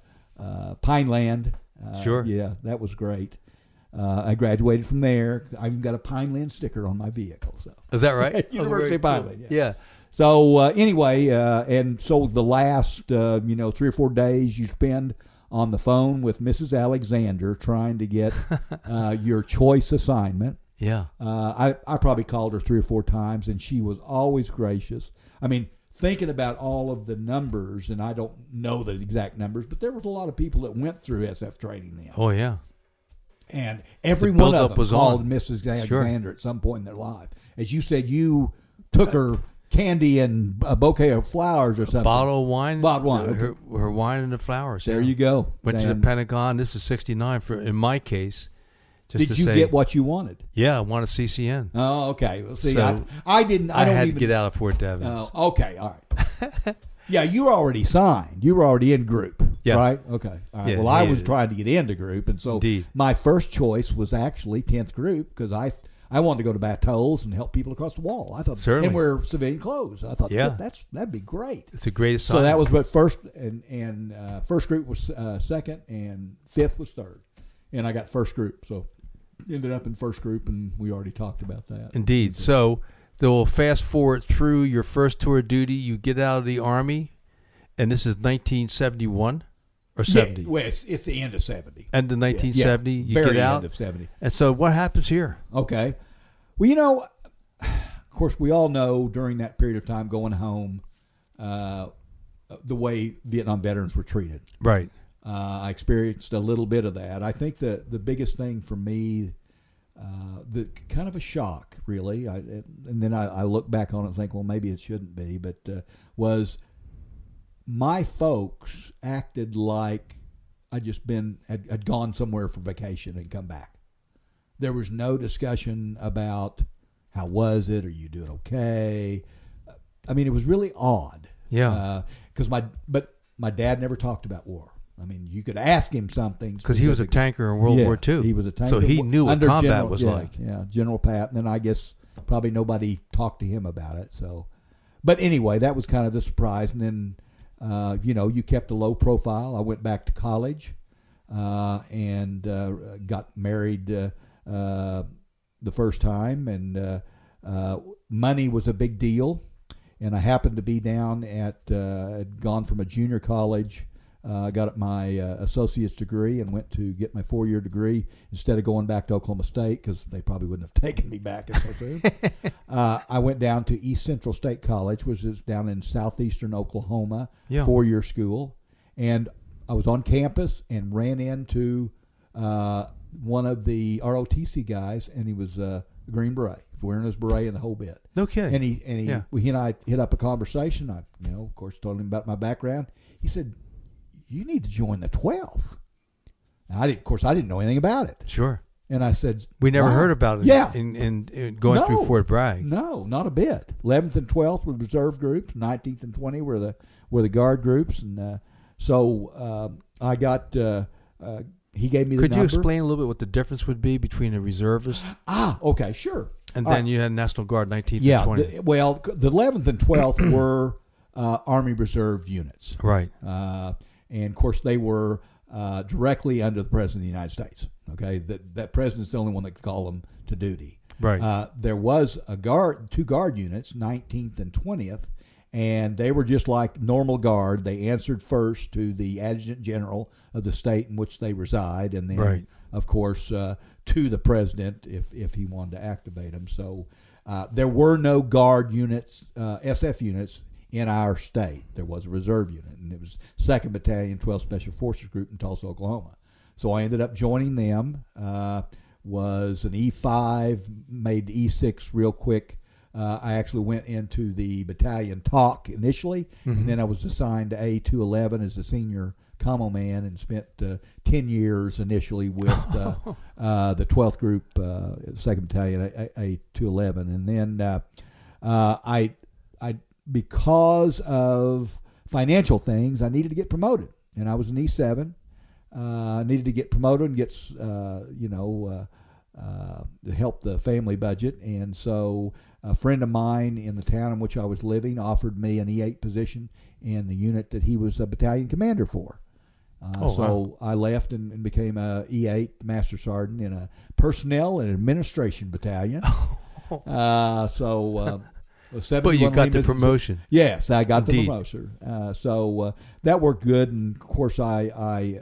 Pineland. Sure. Yeah, that was great. I graduated from there. I even got a Pineland sticker on my vehicle. So Is that right? University of Pineland. Yeah. So anyway, and so the last 3 or 4 days you spend on the phone with Mrs. Alexander trying to get your choice assignment. Yeah. I probably called her 3 or 4 times, and she was always gracious. I mean, thinking about all of the numbers, and I don't know the exact numbers, but there was a lot of people that went through SF training then. Oh, yeah. And every one of them called on. Mrs. Alexander at some point in their life. As you said, you took her candy and a bouquet of flowers or something. Bottle of wine. Bottled wine. Her wine and the flowers. There you go. Went to the Pentagon. This is 69 in my case. Did you get what you wanted? Yeah, I want a CCN. Oh, okay. Well, see, So I didn't. I had to get out of Fort Devens. Oh, okay. All right. Yeah, you were already signed. You were already in group, right? Okay. All right. Yeah, well, I was trying to get into group, and so Indeed. my first choice was actually 10th group because I wanted to go to Bateau's and help people across the wall. I thought, Certainly. and wear civilian clothes. I thought, that'd be great. It's a great So assignment. that was what first, and first group was second, and 5th was third, and I got first group. So ended up in first group, and we already talked about that. Indeed. So they'll fast forward through your first tour of duty. You get out of the Army, and this is 1971 or 70. Yeah, well, it's the end of 70. End of 1970. You very get out. end of 70. And so what happens here? Okay. Well, of course, we all know during that period of time going home, the way Vietnam veterans were treated. Right. I experienced a little bit of that. I think that the biggest thing for me, the kind of a shock, really, and then I look back on it and think, well, maybe it shouldn't be, but was my folks acted like I'd just had gone somewhere for vacation and come back. There was no discussion about how was it, are you doing okay? I mean, it was really odd. Yeah. Because my dad never talked about war. I mean, you could ask him something. Because he was a tanker in World War II. He was a tanker. So he knew what combat General, was like. Yeah, General Pat. And then I guess probably nobody talked to him about it. So, but anyway, that was kind of the surprise. And then, you kept a low profile. I went back to college and got married the first time. And money was a big deal. And I happened to be down at, had gone from a junior college. I got my associate's degree and went to get my 4-year degree instead of going back to Oklahoma State because they probably wouldn't have taken me back so soon. I went down to East Central State College, which is down in southeastern Oklahoma, 4-year school. And I was on campus and ran into one of the ROTC guys, and he was a Green Beret, wearing his beret and the whole bit. No kidding. And he and I hit up a conversation. I, of course, told him about my background. He said, "You need to join the 12th." And I didn't know anything about it. Sure. And I said, we never wow. heard about it. Yeah. in going through Fort Bragg. No, not a bit. 11th and 12th were reserve groups. 19th and 20th were the guard groups. And so I got. He gave me the number. Could you explain a little bit what the difference would be between a reservist? Okay, sure. And then you had National Guard 19th and 20th. The 11th and 12th were Army Reserve units. Right. And, of course, they were directly under the President of the United States. Okay, that President's the only one that could call them to duty. Right. There was two guard units, 19th and 20th, and they were just like normal guard. They answered first to the Adjutant General of the state in which they reside, and then, of course, to the President if he wanted to activate them. So there were no guard units, SF units, in our state. There was a reserve unit, and it was 2nd Battalion, 12th Special Forces Group in Tulsa, Oklahoma. So I ended up joining them, was an E5, made E6 real quick. I actually went into the battalion TOC initially, and then I was assigned to A211 as a senior commo man and spent 10 years initially with the 12th Group, 2nd Battalion, A211. And then I because of financial things, I needed to get promoted. And I was an E7. Needed to get promoted and get, to help the family budget. And so a friend of mine in the town in which I was living offered me an E8 position in the unit that he was a battalion commander for. So I left and became a E8 Master Sergeant in a personnel and administration battalion. But you got the promotion. Yes, I got the promotion. So that worked good, and of course I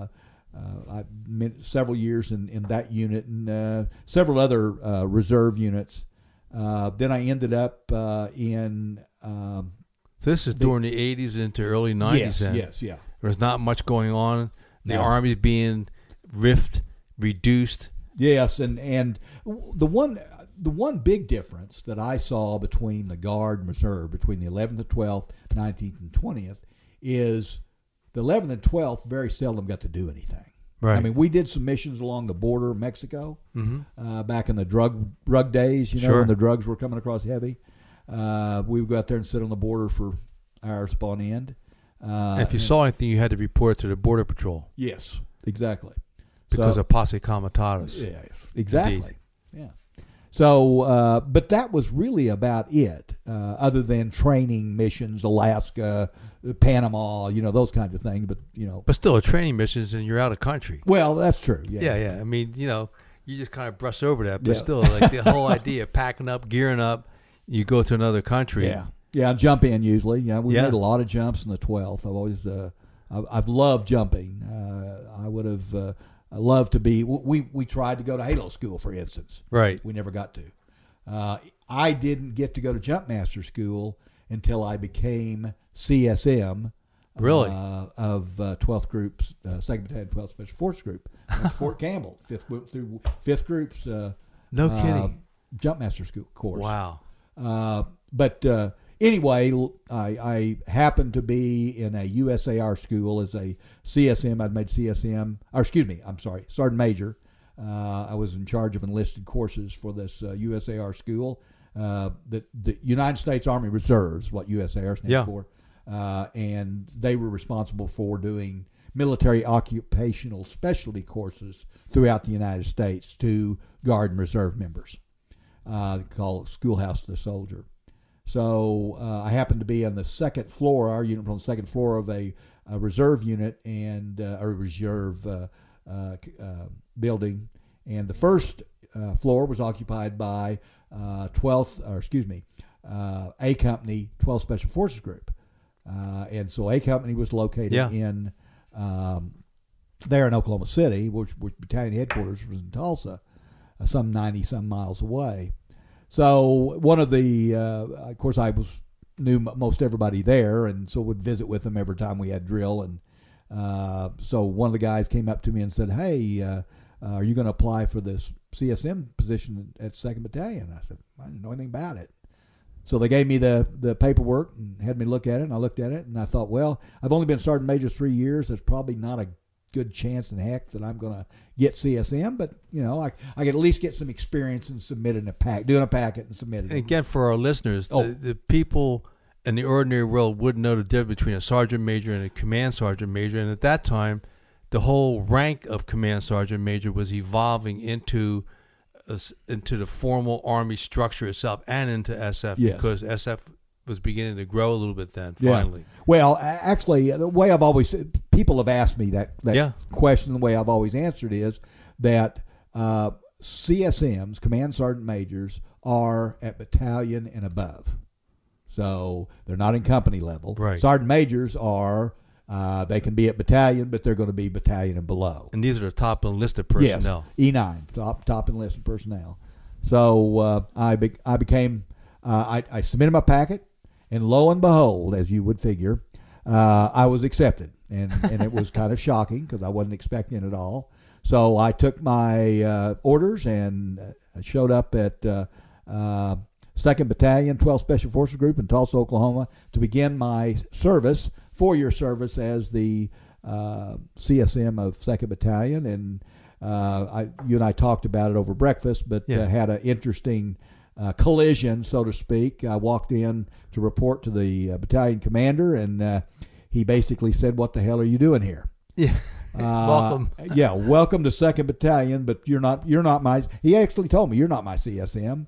several years in that unit and several other reserve units. Then I ended up in. So this is during the 80s into early 90s. Yes. There's not much going on. The Army's being reduced. Yes, and the one big difference that I saw between the Guard and Reserve, between the 11th and 12th, 19th and 20th, is the 11th and 12th very seldom got to do anything. Right. I mean, we did some missions along the border of Mexico back in the drug days, when the drugs were coming across heavy. We would go out there and sit on the border for hours upon end. If you saw anything, you had to report to the Border Patrol. Yes, exactly. Because of Posse Comitatus. Yes, exactly. Indeed. Yeah. So, but that was really about it, other than training missions, Alaska, Panama, those kinds of things. But still, a training missions and you're out of country. Well, that's true. Yeah. I mean, you just kind of brush over that, but still, like the whole idea of packing up, gearing up, you go to another country. Yeah, jump in usually. Yeah, we made a lot of jumps in the 12th. I've always, I've loved jumping. I would have. I love to be. We tried to go to Halo School, for instance. Right. We never got to. I didn't get to go to Jumpmaster school until I became CSM. Really? Of 12th Group's 2nd Battalion 12th Special Forces Group. Went to Fort Campbell, 5th Group's No kidding. Jumpmaster school course. Wow. But anyway, I happened to be in a USAR school as a CSM. I'd made CSM, or excuse me, I'm sorry, Sergeant Major. I was in charge of enlisted courses for this USAR school. The United States Army Reserves, what USAR stands for. And they were responsible for doing military occupational specialty courses throughout the United States to Guard and Reserve members. Called Schoolhouse of the Soldier. So I happened to be on the second floor, our unit on the second floor of a reserve unit and a reserve building. And the first floor was occupied by A Company 12th Special Forces Group. And so A Company was located in there in Oklahoma City, which battalion headquarters was in Tulsa, some 90-some miles away. So one of the, of course, knew most everybody there, and so would visit with them every time we had drill. And so one of the guys came up to me and said, "Hey, are you going to apply for this CSM position at 2nd Battalion?" I said, "I didn't know anything about it." So they gave me the paperwork and had me look at it, and I looked at it, and I thought, well, I've only been Sergeant Major 3 years. There's probably not a good chance in heck that I'm going to get CSM, but, I could at least get some experience in doing a packet and submitting it. And again, for our listeners, the people in the ordinary world wouldn't know the difference between a sergeant major and a command sergeant major, and at that time, the whole rank of command sergeant major was evolving into the formal Army structure itself and into SF, because SF was beginning to grow a little bit then, finally. Yeah. Well, actually, the way people have asked me that question, the way I've always answered is that CSMs, Command Sergeant Majors, are at battalion and above. So they're not in company level. Right. Sergeant Majors are, they can be at battalion, but they're going to be battalion and below. And these are the top enlisted personnel. Yes, E9, top enlisted personnel. So I submitted my packet, and lo and behold, as you would figure, I was accepted. And it was kind of shocking because I wasn't expecting it at all. So I took my orders and showed up at 2nd Battalion, 12th Special Forces Group in Tulsa, Oklahoma, to begin my service, 4-year service as the CSM of 2nd Battalion. And you and I talked about it over breakfast, but had an interesting collision, so to speak. I walked in to report to the battalion commander, and he basically said, "What the hell are you doing here?" Yeah. Welcome. Welcome to 2nd Battalion, but you're not my. He actually told me, "You're not my CSM.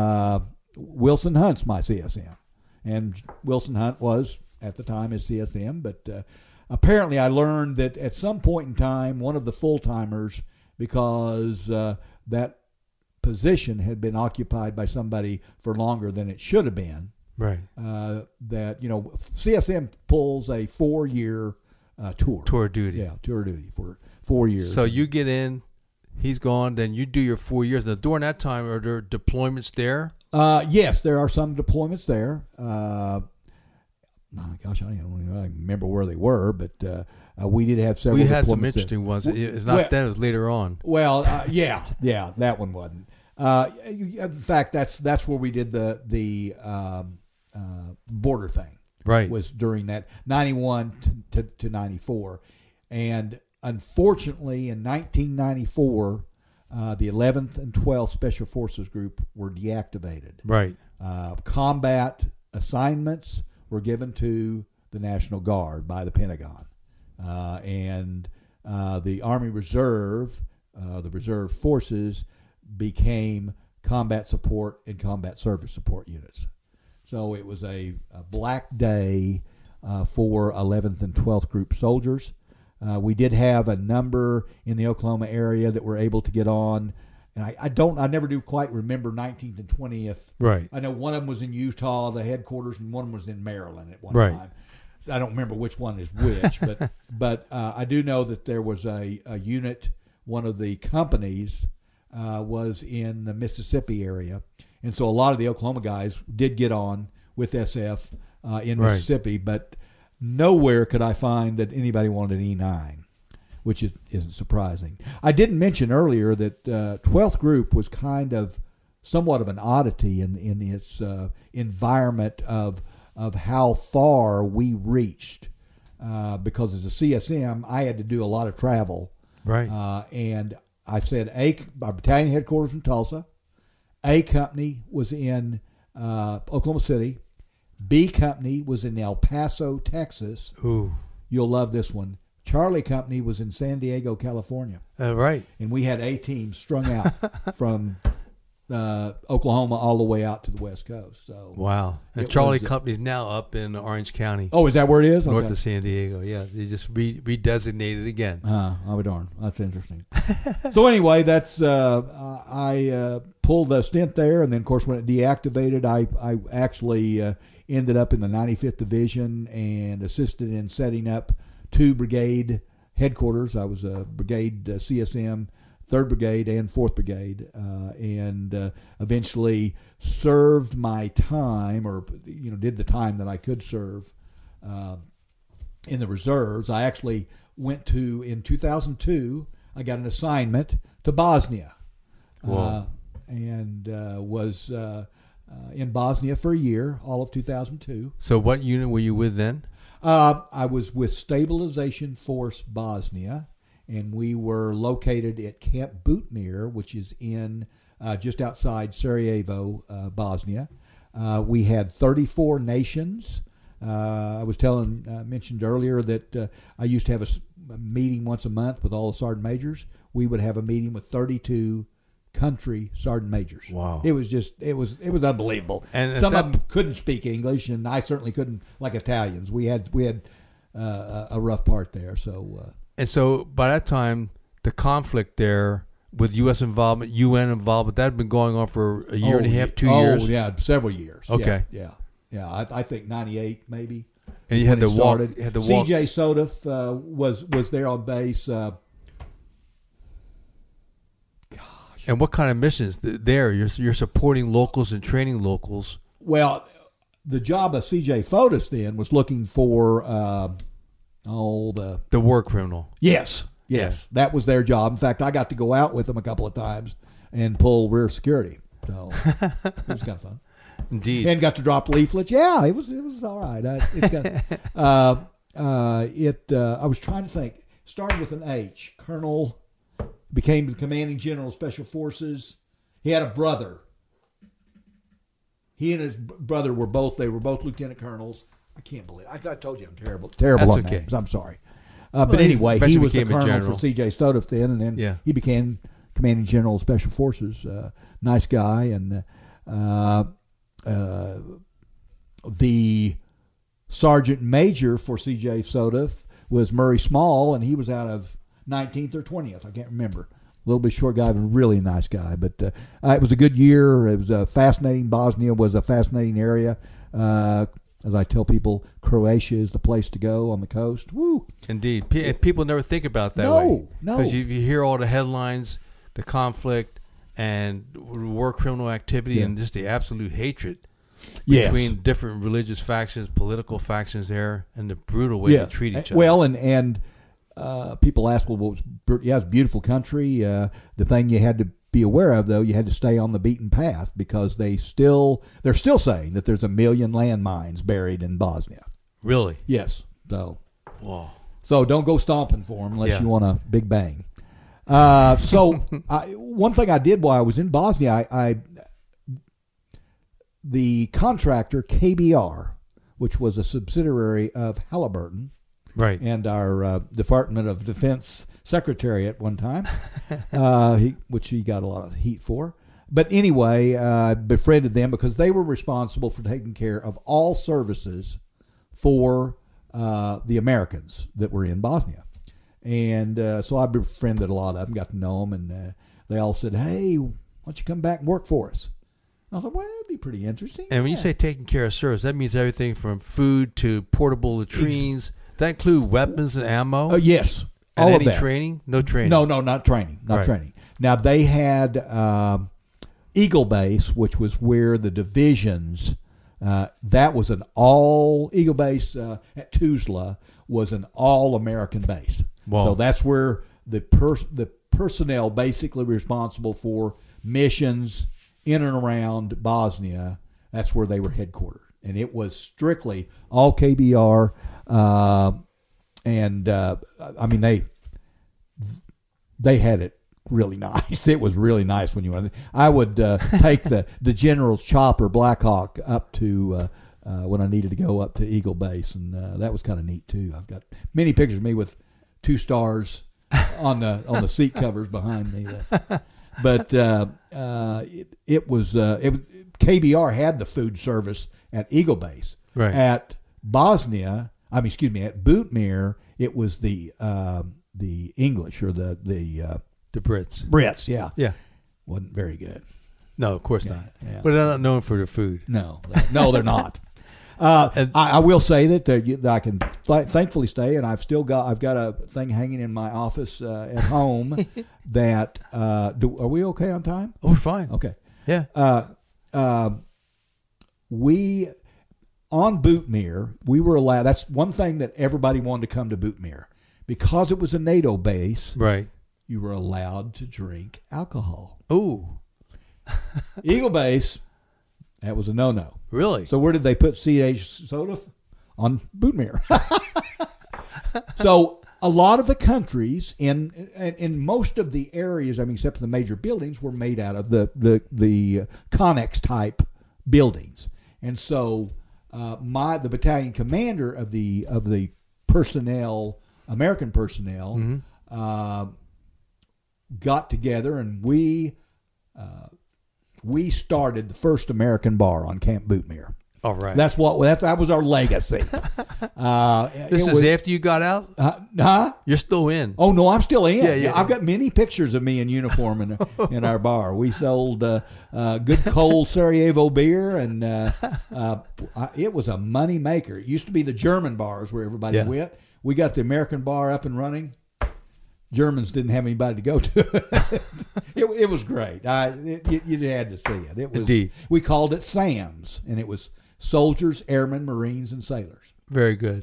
Wilson Hunt's my CSM," and Wilson Hunt was at the time his CSM. But apparently, I learned that at some point in time, one of the full timers, because that position had been occupied by somebody for longer than it should have been. Right. That CSM pulls a 4-year tour duty. Yeah, tour duty for 4 years. So you get in, he's gone, then you do your 4 years. Now, during that time, are there deployments there? Yes, there are some deployments there. I don't even remember where they were, but we did have several. We had some interesting ones. It's not that; it was later on. Well, yeah, that one wasn't. In fact, that's where we did the border thing. Right. Was during that 91 to 94, and unfortunately, in 1994, the 11th and 12th Special Forces Group were deactivated. Right. Combat assignments were given to the National Guard by the Pentagon, and the Army Reserve, the Reserve Forces, became combat support and combat service support units. So it was a black day for 11th and 12th Group soldiers. We did have a number in the Oklahoma area that were able to get on. And I never do quite remember 19th and 20th. Right. I know one of them was in Utah, the headquarters, and one was in Maryland at one time. I don't remember which one is which, but I do know that there was a unit, one of the companies was in the Mississippi area, And so a lot of the Oklahoma guys did get on with SF in Right. Mississippi, but nowhere could I find that anybody wanted an E9, which isn't surprising. I didn't mention earlier that 12th Group was kind of somewhat of an oddity in its environment of how far we reached. Because as a CSM, I had to do a lot of travel. Right. And I said our battalion headquarters in Tulsa. A company was in Oklahoma City. B company was in El Paso, Texas. Ooh. You'll love this one. Charlie company was in San Diego, California. Right. And we had A teams strung out from Oklahoma all the way out to the West Coast. So Wow. And it Charlie was, Company's now up in Orange County. Oh, is that where it is? North Okay. of San Diego. Yeah. They just redesignated again. I'll be darned. That's interesting. So anyway, that's I pulled the stint there, and then of course when it deactivated, I actually ended up in the 95th Division and assisted in setting up 2 brigade headquarters. I was a brigade CSM, 3rd Brigade and 4th Brigade, and eventually served my time, or did the time that I could serve in the reserves. I actually went to, in 2002, I got an assignment to Bosnia, and was in Bosnia for a year, all of 2002. So what unit were you with then? I was with Stabilization Force Bosnia, and we were located at Camp Butmir, which is in just outside Sarajevo, Bosnia. We had 34 nations. I was mentioned earlier that I used to have a meeting once a month with all the sergeant majors. We would have a meeting with 32 country sergeant majors. Wow. It was unbelievable. And some of them couldn't speak English, and I certainly couldn't, like Italians. We had a rough part there. So And so by that time, the conflict there with U.S. involvement, UN involvement, that had been going on for a year and a half, 2 years. Oh, yeah, several years. Okay. Yeah. I think 98 maybe. And you had when to it walk. started. Had to walk. CJ Sodif was there on base. And what kind of missions there? You're supporting locals and training locals. Well, the job of CJ Fotis then was looking for The war criminal. Yes. That was their job. In fact, I got to go out with them a couple of times and pull rear security. So it was kind of fun. Indeed. And got to drop leaflets. Yeah, it was all right. I was trying to think. Started with an H. Colonel, became the commanding general of Special Forces. He had a brother. He and his brother were both lieutenant colonels. I can't believe it. I told you I'm terrible That's on okay. names. I'm sorry. But anyway, he was the became a colonel for general. C.J. Sodif then, and then he became commanding general of Special Forces. Nice guy, and the sergeant major for C.J. Sodif was Murray Small, and he was out of 19th or 20th. I can't remember. A little bit short guy, but really nice guy. But it was a good year. It was fascinating. Bosnia was a fascinating area. As I tell people, Croatia is the place to go on the coast. Woo! Indeed. And people never think about it that way. No. Because you hear all the headlines, the conflict, and war criminal activity, and just the absolute hatred between different religious factions, political factions there, and the brutal way they treat each other. Well, and people ask, well, it's a beautiful country. The thing you had to be aware of, though, you had to stay on the beaten path because they're still saying that there's 1 million landmines buried in Bosnia. Really? Yes. So, whoa. So don't go stomping for them unless you want a big bang. One thing I did while I was in Bosnia, the contractor KBR, which was a subsidiary of Halliburton, right, and our Department of Defense secretary at one time, which he got a lot of heat for. But anyway, I befriended them because they were responsible for taking care of all services for the Americans that were in Bosnia. And so I befriended a lot of them, got to know them, and they all said, hey, why don't you come back and work for us? And I thought, well, that'd be pretty interesting. And when you say taking care of service, that means everything from food to portable latrines. Does that include weapons and ammo? Yes. And all any of that. training? No training. No, not training. Not training. Now, they had, Eagle Base, which was where the divisions, that was an all, Eagle Base at Tuzla was an all-American base. Wow. So that's where the personnel basically responsible for missions in and around Bosnia, that's where they were headquartered. And it was strictly all KBR. They had it really nice. It was really nice when you went. I would take the General's chopper Blackhawk up to when I needed to go up to Eagle Base, and that was kind of neat too. I've got many pictures of me with 2 stars on the seat covers behind me. But it was KBR had the food service at Eagle Base. Right. At Bosnia, at Bootmere, it was the English or the Brits. Brits, yeah. Yeah. Wasn't very good. No, of course not. Yeah. But they're not known for their food. No, they're not. I will say that I can thankfully stay, and I've got a thing hanging in my office at home that are we okay on time? Oh, we're fine. Okay. Yeah. We on Bootmere, we were allowed. That's one thing that everybody wanted to come to Bootmere because it was a NATO base. Right. You were allowed to drink alcohol. Ooh. Eagle Base, that was a no-no. Really? So where did they put CH soda? On Bootmere. So a lot of the countries in most of the areas, except for the major buildings, were made out of the Connex type buildings. And so the battalion commander of the personnel, American personnel, Mm-hmm. Got together, and we started the first American bar on Camp Bootmere. All right. That was our legacy. This is after you got out? Huh? You're still in. Oh no, I'm still in. Yeah. I've got many pictures of me in uniform in our bar. We sold good cold Sarajevo beer, and it was a money maker. It used to be the German bars where everybody went. We got the American bar up and running. Germans didn't have anybody to go to. It was great. You had to see it. It was. Indeed. We called it SAMS, and it was soldiers, airmen, Marines, and sailors. Very good.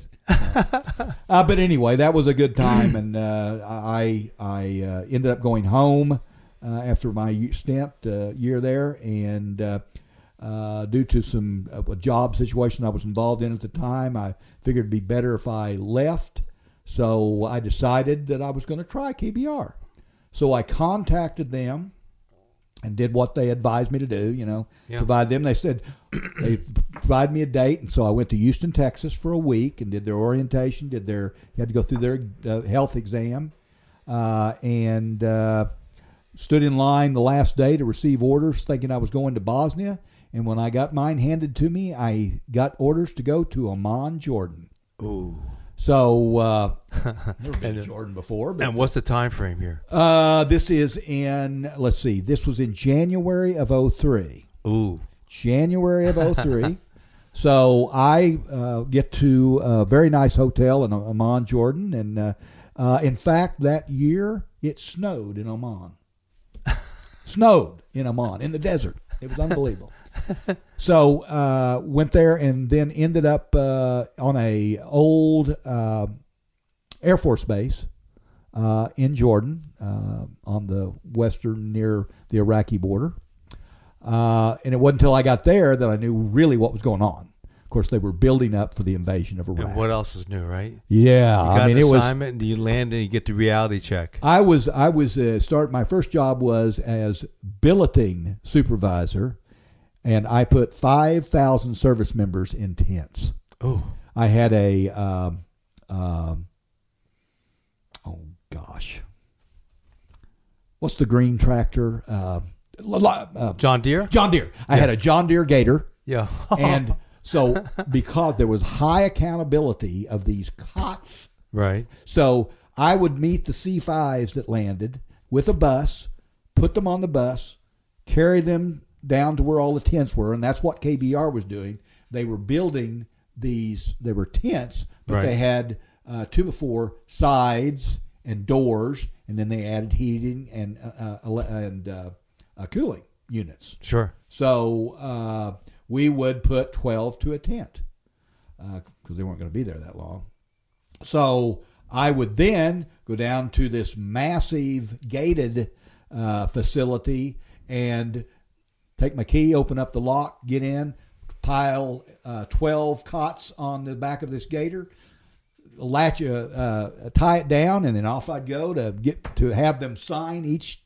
But anyway, that was a good time, and I ended up going home after my stint year there, and due to some job situation I was involved in at the time, I figured it'd be better if I left. So I decided that I was going to try KBR. So I contacted them and did what they advised me to do, provide them. They said they provided me a date. And so I went to Houston, Texas for a week and did their orientation, had to go through their health exam, and stood in line the last day to receive orders thinking I was going to Bosnia. And when I got mine handed to me, I got orders to go to Amman, Jordan. Ooh. So, never been to Jordan before. But, and what's the time frame here? This is this was in January of 2003. Ooh. January of 2003. So I get to a very nice hotel in Amman, Jordan. And in fact, that year, it snowed in Amman. Snowed in Amman, in the desert. It was unbelievable. So went there and then ended up on a old Air Force base in Jordan on the western near the Iraqi border. And it wasn't until I got there that I knew really what was going on. Of course, they were building up for the invasion of Iraq. And what else is new, right? Yeah, you got an assignment, and you land and you get the reality check. I was my first job was as billeting supervisor. And I put 5,000 service members in tents. Oh, I had a, what's the green tractor? John Deere? John Deere. I had a John Deere Gator. Yeah. And so because there was high accountability of these cots. Right. So I would meet the C5s that landed with a bus, put them on the bus, carry them down to where all the tents were, and that's what KBR was doing. They were building these. They were tents, but they had 2x4 sides and doors, and then they added heating and cooling units. Sure. So we would put 12 to a tent because they weren't going to be there that long. So I would then go down to this massive gated facility and take my key, open up the lock, get in, pile 12 cots on the back of this gator, tie it down, and then off I'd go to have them sign each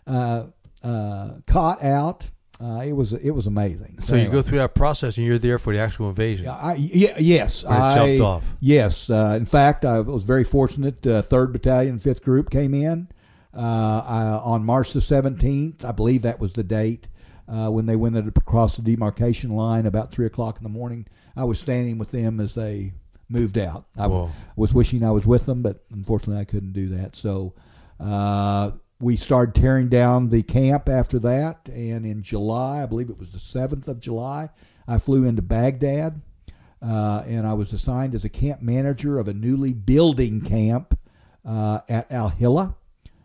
cot out. It was amazing. So you go through that process, and you're there for the actual invasion. Yes, I jumped off. Yes, in fact, I was very fortunate. 3rd Battalion, 5th Group came in on March the 17th. I believe that was the date when they went across the demarcation line about 3:00 in the morning. I was standing with them as they moved out. I was wishing I was with them, but unfortunately I couldn't do that. So we started tearing down the camp after that, and in July, I believe it was the 7th of July, I flew into Baghdad, and I was assigned as a camp manager of a newly building camp at Al-Hilla.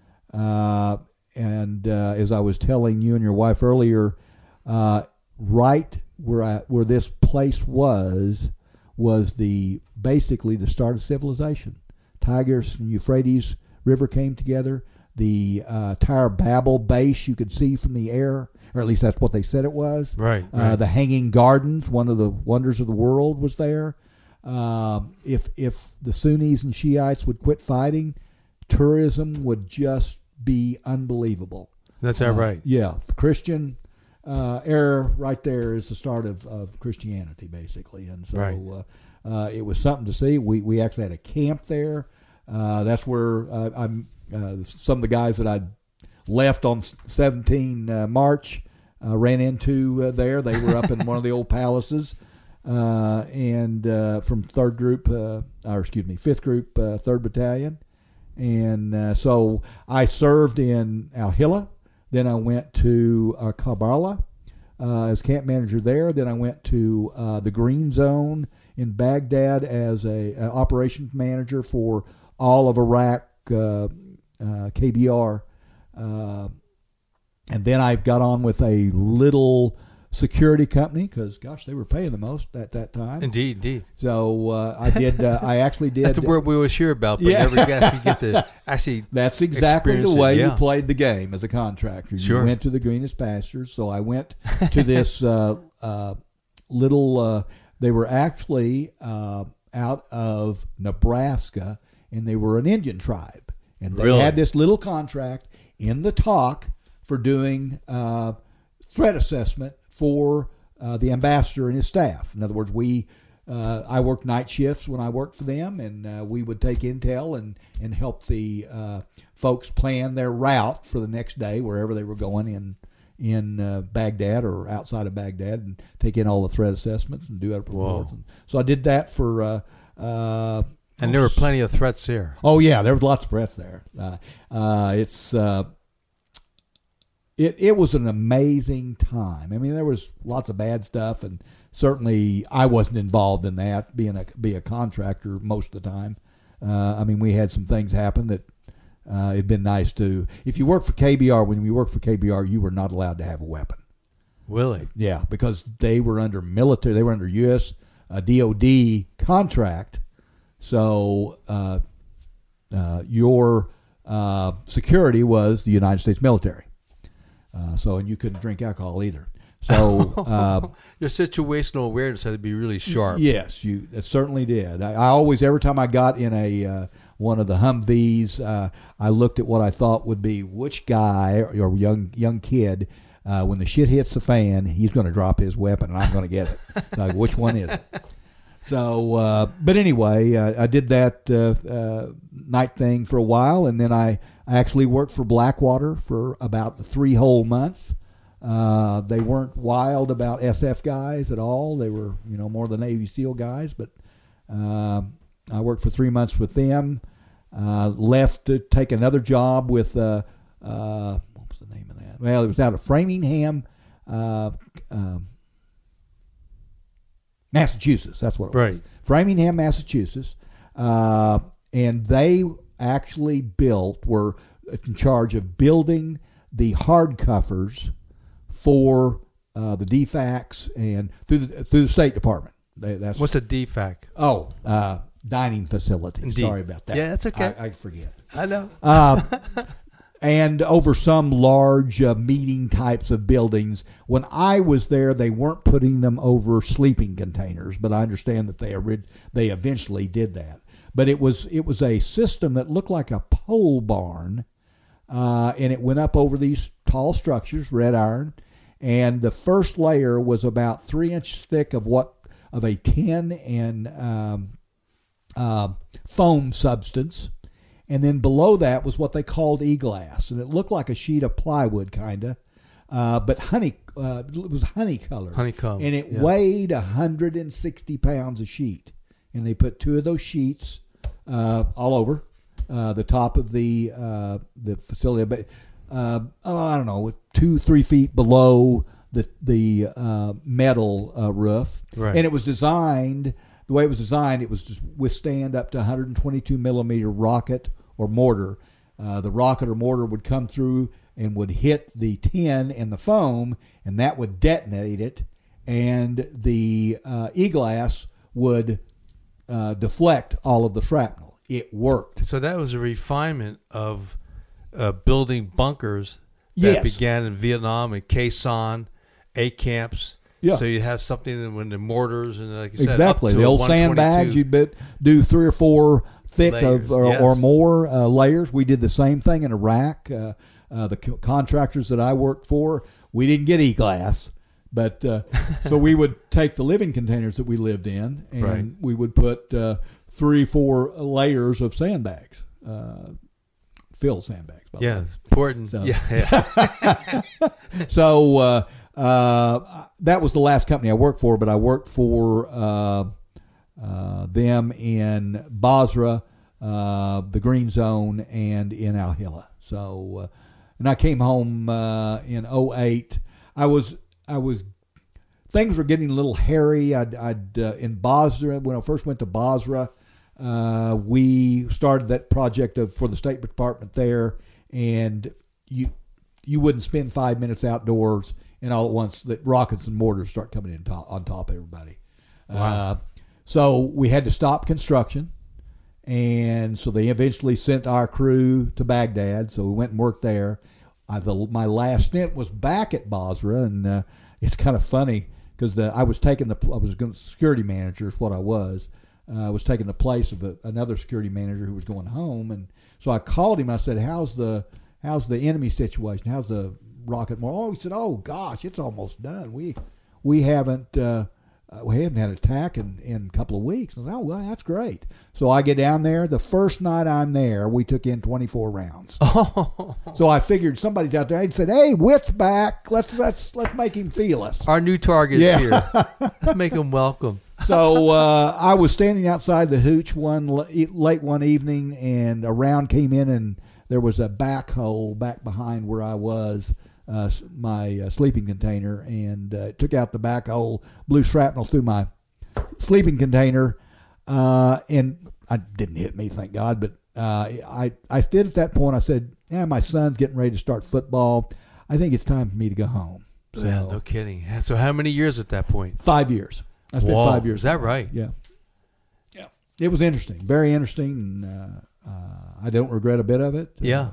And as I was telling you and your wife earlier, right where this place was basically the start of civilization. Tigris and Euphrates River came together. The Tower Babel base you could see from the air, or at least that's what they said it was. Right. The Hanging Gardens, one of the wonders of the world, was there. If the Sunnis and Shiites would quit fighting, tourism would just be unbelievable. That's that right? Yeah, the Christian era right there is the start of Christianity, basically, and so it was something to see. We actually had a camp there. That's where some of the guys that I'd left on 17 March ran into there. They were up in one of the old palaces, and from 5th Group, 3rd Battalion. And so I served in Al-Hilla. Then I went to Karbala as camp manager there. Then I went to the Green Zone in Baghdad as a operations manager for all of Iraq, KBR. And then I got on with a little security company because, gosh, they were paying the most at that time. Indeed. So I actually did. That's the word we always hear about, but never actually get to actually. That's exactly the way you played the game as a contractor. Sure. You went to the greenest pastures. So I went to this little. They were actually out of Nebraska, and they were an Indian tribe, and they had this little contract in the talk for doing threat assessment for the ambassador and his staff. In other words, I worked night shifts when I worked for them, and we would take intel and help the folks plan their route for the next day, wherever they were going in Baghdad or outside of Baghdad, and take in all the threat assessments and do other reports. So I did that for. And there were plenty of threats there. Oh yeah, there was lots of threats there. It was an amazing time. I mean, there was lots of bad stuff, and certainly I wasn't involved in that, be a contractor most of the time. I mean, we had some things happen that it'd been nice to. If you work for KBR, when you work for KBR, you were not allowed to have a weapon. Really? Yeah, because they were under military. They were under U.S. DOD contract. So your security was the United States military. And you couldn't drink alcohol either. So your situational awareness had to be really sharp. Yes, it certainly did. I always, every time I got in a one of the Humvees, I looked at what I thought would be which guy or young kid, when the shit hits the fan, he's going to drop his weapon and I'm going to get it. So which one is it? So, but anyway, I did that night thing for a while, and then I actually worked for Blackwater for about 3 whole months. They weren't wild about SF guys at all. They were, more the Navy SEAL guys, but I worked for 3 months with them. Left to take another job with, what was the name of that? Well, it was out of Framingham, Massachusetts. That's what it was. Framingham, Massachusetts. And they actually were in charge of building the hard cuffers for the DFACs and through the State Department. That's What's a DFAC? Dining facility. Indeed. Sorry about that. Yeah, that's okay. I forget. I know. And over some large meeting types of buildings. When I was there, they weren't putting them over sleeping containers, but I understand that they eventually did that. But it was a system that looked like a pole barn, and it went up over these tall structures, red iron, and the first layer was about 3 inches thick of a tin and foam substance. And then below that was what they called e-glass, and it looked like a sheet of plywood, kind of, but it was honey colored. Honeycomb. And it weighed 160 pounds a sheet. And they put 2 of those sheets all over the top of the facility, but I don't know, 2-3 feet below the metal roof. Right. And it was designed. The way it was designed, it was to withstand up to 122 millimeter rocket or mortar. The rocket or mortar would come through and would hit the tin and the foam, and that would detonate it, and the e-glass would deflect all of the shrapnel. It worked. So that was a refinement of building bunkers that Yes. began in Vietnam and Khe Sanh, A camps. Yeah. So you have something when the mortars and like you said, Exactly. up to The a old 122. sandbags, you'd do 3 or 4 thick Layers, or yes. more layers. We did the same thing in Iraq. The contractors that I worked for, we didn't get e-glass, but so we would take the living containers that we lived in, and Right. we would put 3-4 layers of sandbags, fill sandbags. By the Yeah, way. it's important. So- Yeah. So that was the last company I worked for, but I worked for them in Basra, the Green Zone, and in Al Hilla. So, and I came home in 2008. I was things were getting a little hairy. I'd in Basra, when I first went to Basra, we started that project for the State Department there, and you wouldn't spend 5 minutes outdoors, and all at once the rockets and mortars start coming in on top of everybody. Wow. So we had to stop construction, and so they eventually sent our crew to Baghdad. So we went and worked there. My last stint was back at Basra, and it's kind of funny because I was security manager is what I was. I was taking the place of another security manager who was going home, and so I called him. I said, "How's the enemy situation? How's the rocket mortar?" Oh, he said, "Oh gosh, it's almost done. We haven't had an attack in a couple of weeks." I said, "Oh well, that's great." So I get down there. The first night I'm there, we took in 24 rounds. So I figured somebody's out there. I said, "Hey, Witt's back. Let's make him feel us." Our new target's Yeah. here. Let's make them welcome. So I was standing outside the hooch late one evening, and a round came in, and there was a backhoe back behind where I was, my sleeping container, and it took out the backhoe, blew shrapnel through my sleeping container, and it didn't hit me, thank God. But I did at that point. I said, "Yeah, my son's getting ready to start football. I think it's time for me to go home." So, Yeah, no kidding. So how many years at that point? 5 years. I spent Whoa, 5 years. is that right? Yeah. Yeah. It was interesting, very interesting, and I don't regret a bit of it. Yeah.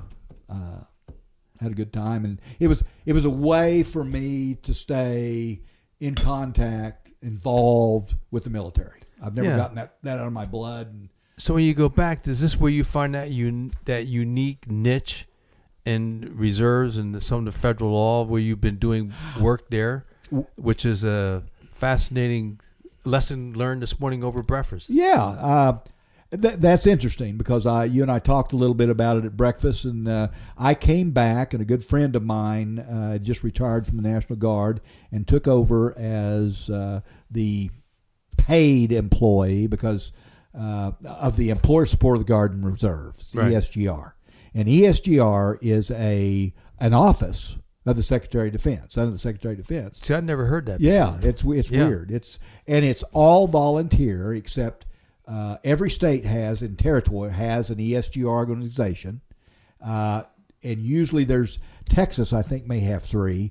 Had a good time, and it was a way for me to stay in contact, involved with the military. I've never gotten that out of my blood. And So when you go back, is this where you find that that unique niche in reserves and some of the federal law where you've been doing work there, which is a fascinating lesson learned this morning over breakfast? Yeah, that's interesting because you and I talked a little bit about it at breakfast, and I came back, and a good friend of mine just retired from the National Guard and took over as the paid employee because of the Employer Support of the Guard and Reserves, Right. ESGR. And ESGR is an office of the Secretary of Defense, under the Secretary of Defense. See, I'd never heard that. Yeah, before. it's Yeah. weird. It's all volunteer except every state has and territory has an ESG organization, and usually there's Texas. I think may have 3,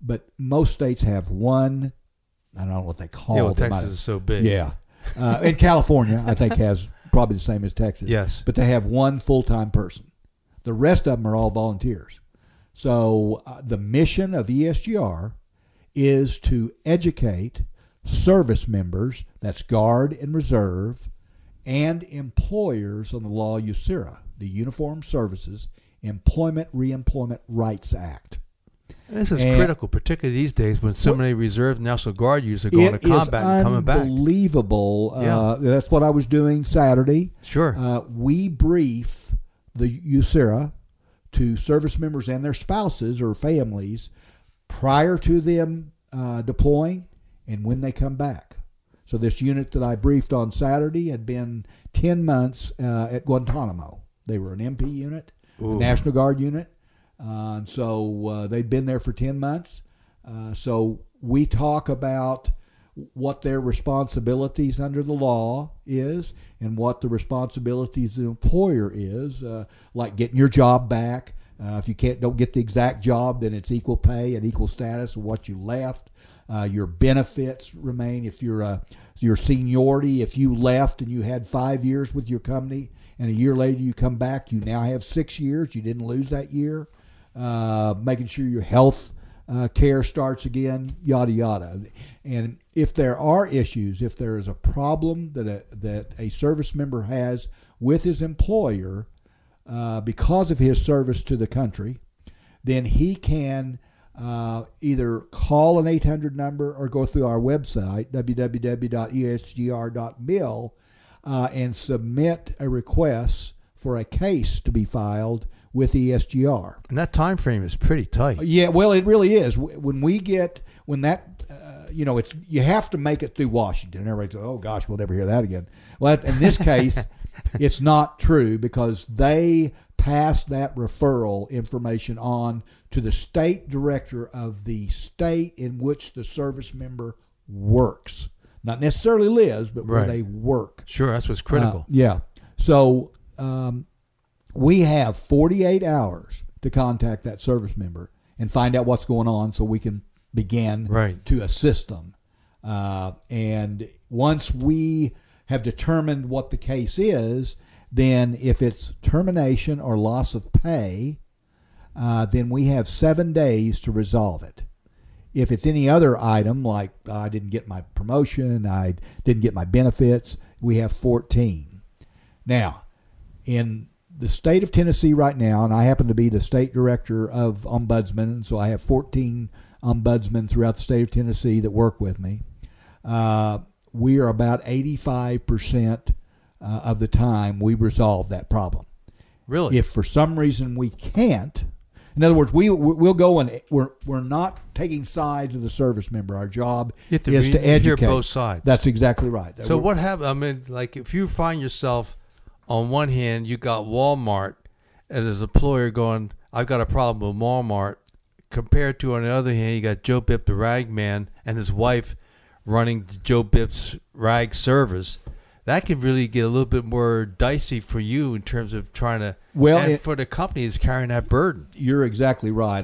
but most states have one. I don't know what they call it. Well, Texas is so big. Yeah. And California, I think, has probably the same as Texas. Yes. But they have one full-time person. The rest of them are all volunteers. So the mission of ESGR is to educate service members, that's Guard and Reserve, and employers on the law USERRA, the Uniformed Services Employment Reemployment Rights Act. And this is critical, particularly these days when so many Reserve National Guard units are going to combat and coming back. It is unbelievable. That's what I was doing Saturday. Sure. We brief the USERRA to service members and their spouses or families prior to them deploying and when they come back. So this unit that I briefed on Saturday had been 10 months at Guantanamo. They were an MP unit, a National Guard unit. And so they'd been there for 10 months. So we talk about what their responsibilities under the law is and what the responsibilities of the employer is, like getting your job back. If you don't get the exact job, then it's equal pay and equal status of what you left. Your benefits remain. If your seniority, if you left and you had 5 years with your company and a year later you come back, you now have 6 years. You didn't lose that year. Making sure your health care starts again, yada, yada. And if there are issues, if there is a problem that a service member has with his employer because of his service to the country, then he can either call an 800 number or go through our website, www.esgr.mil, and submit a request for a case to be filed with ESGR. And that time frame is pretty tight. Yeah, well, it really is. It's you have to make it through Washington. And everybody says, oh, gosh, we'll never hear that again. Well, in this case, it's not true because they pass that referral information on to the state director of the state in which the service member works. Not necessarily lives, but where they work. Sure, that's what's critical. Yeah. So we have 48 hours to contact that service member and find out what's going on so we can begin to assist them. And once we have determined what the case is, then if it's termination or loss of pay, then we have 7 days to resolve it. If it's any other item, like I didn't get my promotion, I didn't get my benefits, we have 14. Now, in the state of Tennessee right now, and I happen to be the state director of ombudsmen, so I have 14 ombudsmen throughout the state of Tennessee that work with me. We are about 85% of the time we resolve that problem. Really? If for some reason we can't, in other words, we'll go and we're not taking sides of the service member. Our job is to educate. Hear both sides. That's exactly right. So what happens? I mean, like if you find yourself on one hand, you got Walmart and as an employer going, I've got a problem with Walmart, compared to on the other hand, you got Joe Bip the rag man and his wife running Joe Bip's rag service. That could really get a little bit more dicey for you in terms of trying to, for the companies carrying that burden. You're exactly right.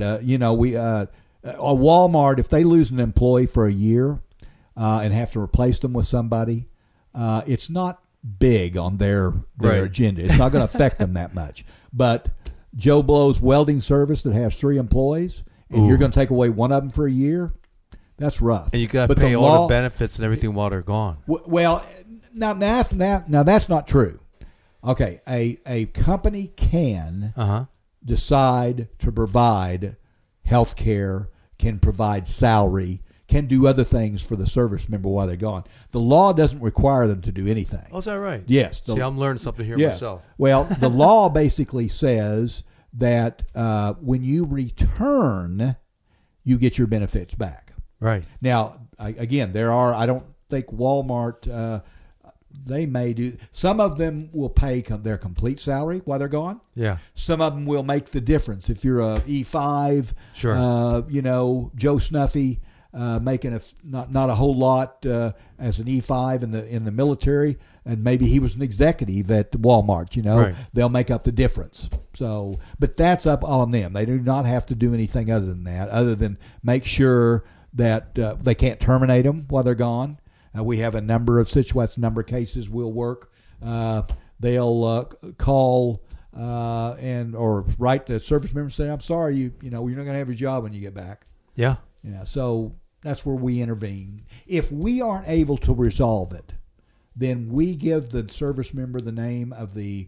Walmart, if they lose an employee for a year and have to replace them with somebody, it's not big on their agenda. It's not going to affect them that much. But Joe Blow's welding service that has 3 employees, and you're going to take away one of them for a year, that's rough. And you got to pay all the benefits and everything while they're gone. Well, now that's not true. Okay, a company can decide to provide health care, can provide salary, can do other things for the service member while they're gone. The law doesn't require them to do anything. Oh, is that right? Yes. See, I'm learning something here myself. Well, the law basically says that when you return, you get your benefits back. Right. Now, again, I don't think Walmart, they may do, some of them will pay their complete salary while they're gone. Yeah. Some of them will make the difference. If you're a E5, Joe Snuffy, making not a whole lot as an E5 in the military, and maybe he was an executive at Walmart. Right. They'll make up the difference. So, but that's up on them. They do not have to do anything other than that, other than make sure that they can't terminate them while they're gone. We have a number of situations, number of cases we'll work. They'll call or write the service member and say, "I'm sorry, you're not going to have your job when you get back." Yeah. Yeah. So that's where we intervene. If we aren't able to resolve it, then we give the service member the name of the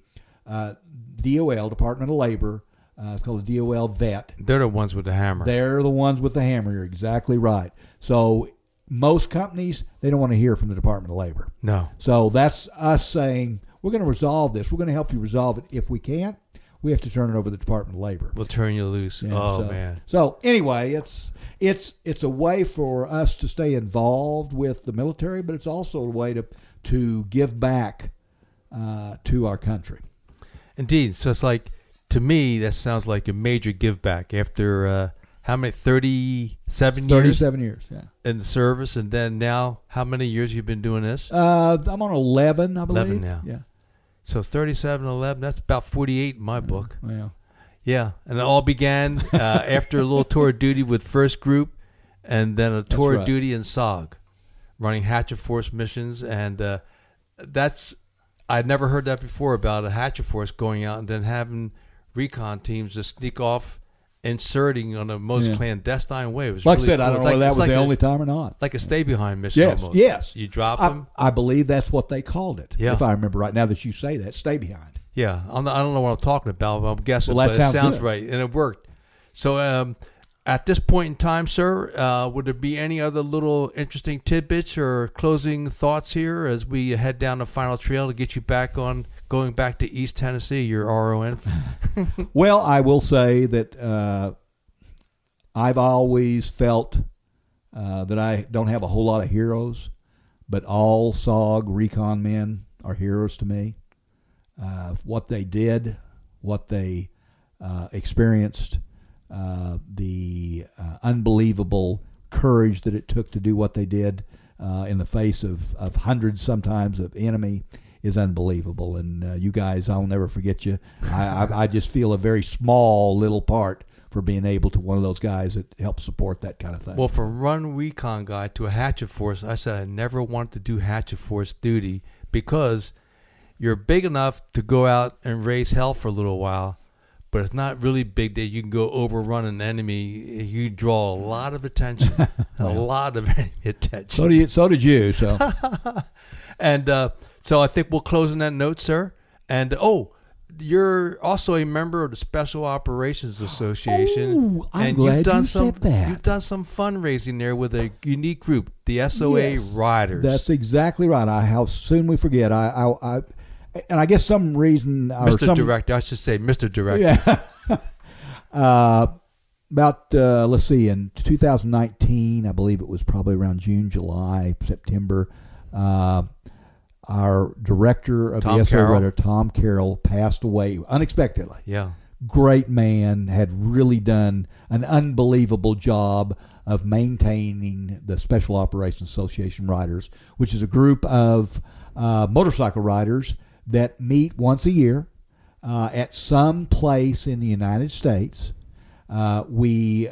DOL, Department of Labor. It's called a DOL vet. They're the ones with the hammer. They're the ones with the hammer. You're exactly right. So most companies, they don't want to hear from the Department of Labor. No. So that's us saying, we're going to resolve this. We're going to help you resolve it. If we can't, we have to turn it over to the Department of Labor. We'll turn you loose. Yeah, Man. So anyway, it's a way for us to stay involved with the military, but it's also a way to give back to our country. Indeed. So it's like, to me, that sounds like a major give back after how many? 37 years? 37 years, yeah. In the service, and then now, how many years you've been doing this? I'm on 11, I believe. 11 now. Yeah. So 37, 11, that's about 48 in my book. Well, Yeah, and it all began after a little tour of duty with First Group, and then a tour of right. duty in SOG, running Hatchet Force missions, and I'd never heard that before about a Hatchet Force going out and then having recon teams just sneak off, inserting on the most clandestine way. It was like really I said, cool. I don't know whether that was like the only time or not. like a stay behind mission. Yes, almost. yes. You drop them. I believe that's what they called it. Yeah. If I remember right. Now that you say that, stay behind. Yeah, I don't know what I'm talking about, but I'm guessing, Well, that but it sounds good. right, and it worked. So at this point in time, sir, would there be any other little interesting tidbits or closing thoughts here as we head down the final trail to get you back on, going back to East Tennessee, your RON? Well, I will say that I've always felt that I don't have a whole lot of heroes, but all SOG recon men are heroes to me. What they did, what they experienced, the unbelievable courage that it took to do what they did in the face of hundreds sometimes of enemy is unbelievable. And you guys, I'll never forget you. I just feel a very small little part for being able to one of those guys that helped support that kind of thing. Well, from run recon guy to a Hatchet Force, I said I never wanted to do Hatchet Force duty because you're big enough to go out and raise hell for a little while, but it's not really big that you can go overrun an enemy. You draw a lot of attention, a lot of enemy attention. So did you. So, and so I think we'll close on that note, sir. And you're also a member of the Special Operations Association. Oh, I'm and glad you've done you some, said that. You've done some fundraising there with a unique group, the SOA Yes, Riders. That's exactly right. How soon we forget. And I guess some reason Mr. Director, I should say Mr. Director. Yeah. About let's see, in 2019, I believe it was probably around June, July, September. Our director of the SO Rider, Tom Carroll, passed away unexpectedly. Yeah. Great man, had really done an unbelievable job of maintaining the Special Operations Association Riders, which is a group of motorcycle riders that meet once a year at some place in the United States. We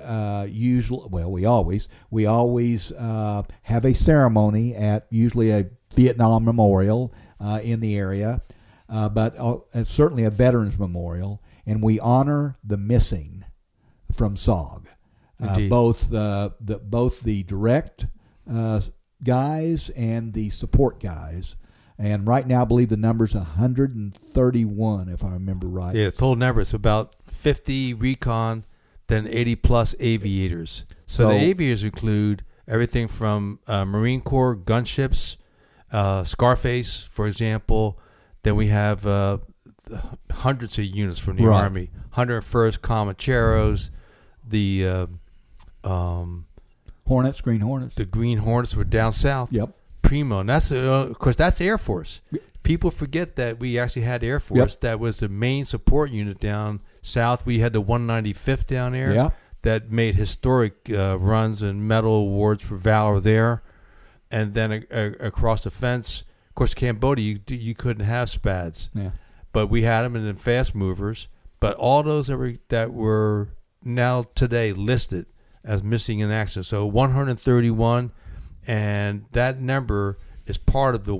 always have a ceremony at usually a Vietnam memorial in the area, but certainly a veterans memorial, and we honor the missing from SOG, both the direct guys and the support guys. And right now, I believe the number's 131, if I remember right. Yeah, the total number is about 50 recon, then 80-plus aviators. So the aviators include everything from Marine Corps gunships, Scarface, for example. Then we have hundreds of units from the Army. 101st Comancheros, the Hornets, Green Hornets. The Green Hornets were down south. Yep. Primo, and that's of course that's Air Force. People forget that we actually had Air Force. That was the main support unit down south. We had the 195th down there that made historic runs and medal awards for valor there. And then across the fence, Of course, Cambodia, you couldn't have SPADs. Yeah. But we had them in the fast movers. But all those that were now today listed as missing in action. So 131, and that number is part of the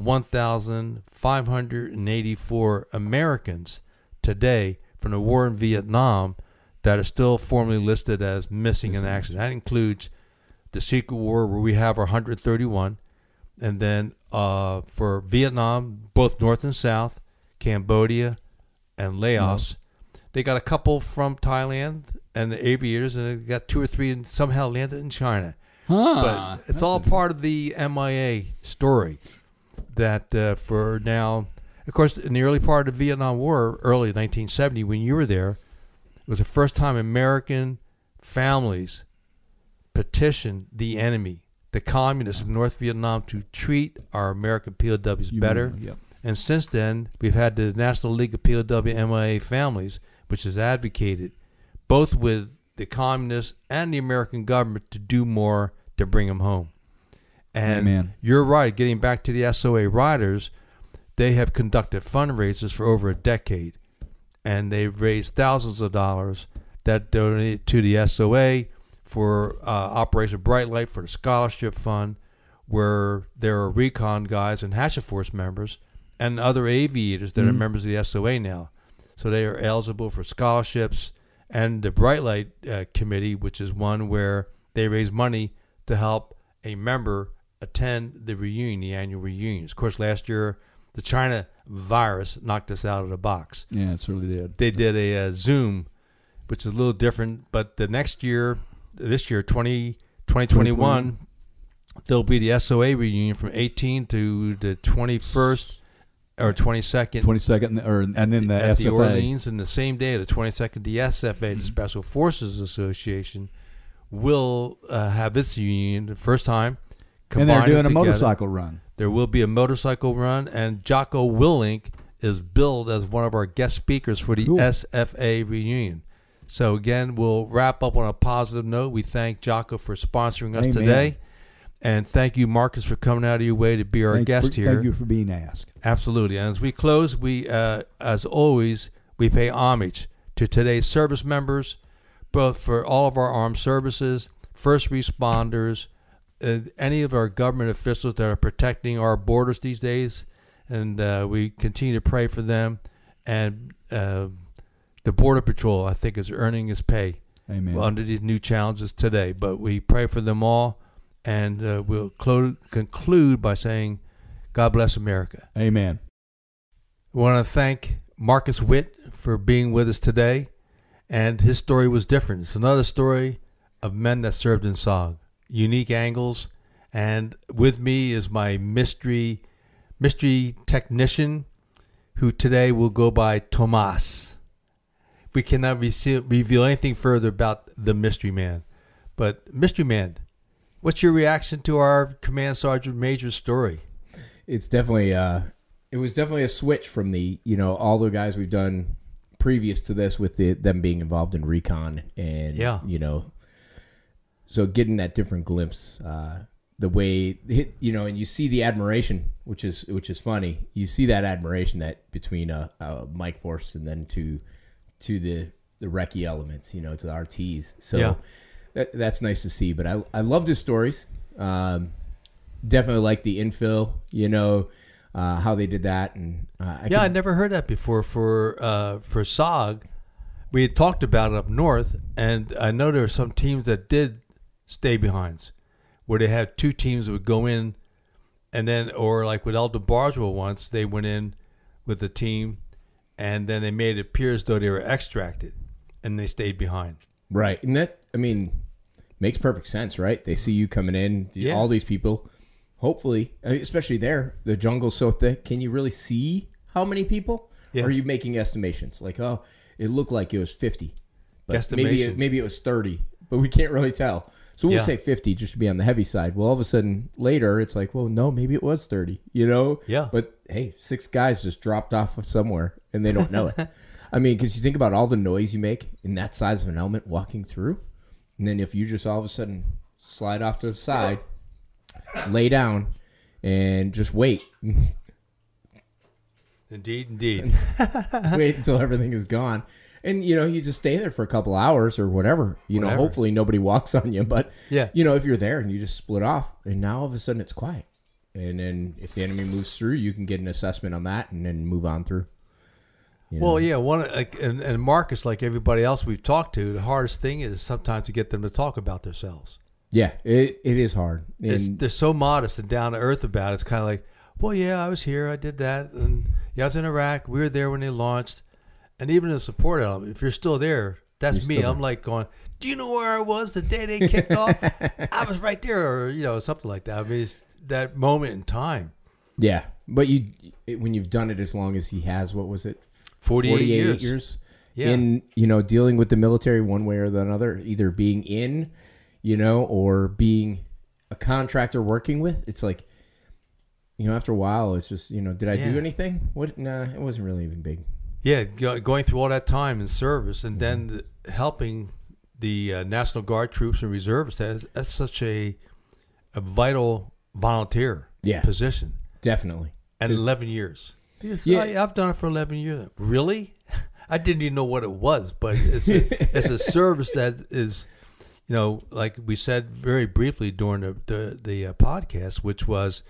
1,584 Americans today from the war in Vietnam that are still formally listed as missing in action. That includes the Secret War, where we have our 131, and then for Vietnam, both North and South, Cambodia, and Laos. They got a couple from Thailand and the aviators, and they got 2 or 3 and somehow landed in China. But it's all part of the MIA story that for now, of course, in the early part of the Vietnam War, early 1970, when you were there, it was the first time American families petitioned the enemy, the communists of North Vietnam, to treat our American POWs better. Yep. And since then, we've had the National League of POW MIA Families, which has advocated both with the communists and the American government to do more to bring them home. And Amen. You're right, getting back to the SOA Riders, they have conducted fundraisers for over a decade, and they've raised thousands of dollars that donate to the SOA for Operation Bright Light, for the Scholarship Fund, where there are recon guys and Hatchet Force members and other aviators that are members of the SOA now. So they are eligible for scholarships. And the Bright Light Committee, which is one where they raise money to help a member attend the reunion, the annual reunions. Of course, last year, the China virus knocked us out of the box. Yeah, it certainly did. They did a Zoom, which is a little different. But the next year, this year, 2021, there'll be the SOA reunion from 18 to the 21st or 22nd. 22nd, and then the at SFA. the Orleans, and the same day, the 22nd, the SFA, the Special Forces Association, will have its reunion the first time. And they're doing a together. motorcycle run. There will be a motorcycle run, and Jocko Willink is billed as one of our guest speakers for the SFA reunion. So again, we'll wrap up on a positive note. We thank Jocko for sponsoring us today. And thank you, Marcus, for coming out of your way to be our guest here. Thank you for being asked. Absolutely. And as we close, we, as always, we pay homage to today's service members, both for all of our armed services, first responders, any of our government officials that are protecting our borders these days. And we continue to pray for them. And the Border Patrol, I think, is earning its pay under these new challenges today. But we pray for them all. And we'll conclude by saying, God bless America. Amen. I want to thank Marcus Witt for being with us today. And his story was different. It's another story of men that served in SOG. Unique angles. And with me is my mystery technician, who today will go by Tomas. We cannot reveal anything further about the mystery man. But mystery man, what's your reaction to our Command Sergeant Major's story? It's definitely it was definitely a switch from the all the guys we've done previous to this with them being involved in recon and so getting that different glimpse, the way and you see the admiration, which is funny. You see that admiration that between Mike Force and then to the recce elements, to the RTs. So. Yeah. That's nice to see, but I loved his stories. Definitely like the infill, how they did that, and I'd never heard that before. For SOG, we had talked about it up north, and I know there are some teams that did stay behinds, where they had 2 teams that would go in, and then, or like with Elder Barswell once, they went in with a team, and then they made it appear as though they were extracted, and they stayed behind. Right, and that, makes perfect sense, right? They see you coming in, all these people. Hopefully, especially there, the jungle's so thick. Can you really see how many people? Yeah. Or are you making estimations? Like, oh, it looked like it was 50. But maybe it was 30, but we can't really tell. So we'll say 50 just to be on the heavy side. Well, all of a sudden later, it's like, well, no, maybe it was 30, Yeah. But, hey, 6 guys just dropped off somewhere, and they don't know it. Because you think about all the noise you make in that size of an element walking through. And then if you just all of a sudden slide off to the side, lay down, and just wait, Indeed. Wait until everything is gone. And, you just stay there for a couple hours or whatever. Hopefully nobody walks on you. But, yeah. If you're there and you just split off, and now all of a sudden it's quiet. And then if the enemy moves through, you can get an assessment on that and then move on through. Well, yeah, and Marcus, like everybody else we've talked to, the hardest thing is sometimes to get them to talk about themselves. Yeah, it is hard. They're so modest and down to earth about it. It's kind of like, well, yeah, I was here, I did that, and yeah, I was in Iraq. We were there when they launched, and even the support element. If you're still there, that's me. I'm like going, do you know where I was the day they kicked off? I was right there, or something like that. I mean, it's that moment in time. Yeah, but when you've done it as long as he has, what was it? 48 years. Yeah. In, dealing with the military one way or the other, either being in, or being a contractor working with, it's like, after a while, it's just, did I do anything? What? Nah, it wasn't really even big. Yeah, going through all that time in service and then helping the National Guard troops and reservists, that's such a vital volunteer position. Definitely. And 11 years. Yeah. I've done it for 11 years. Really? I didn't even know what it was, but it's a service that is, like we said very briefly during the podcast, which was,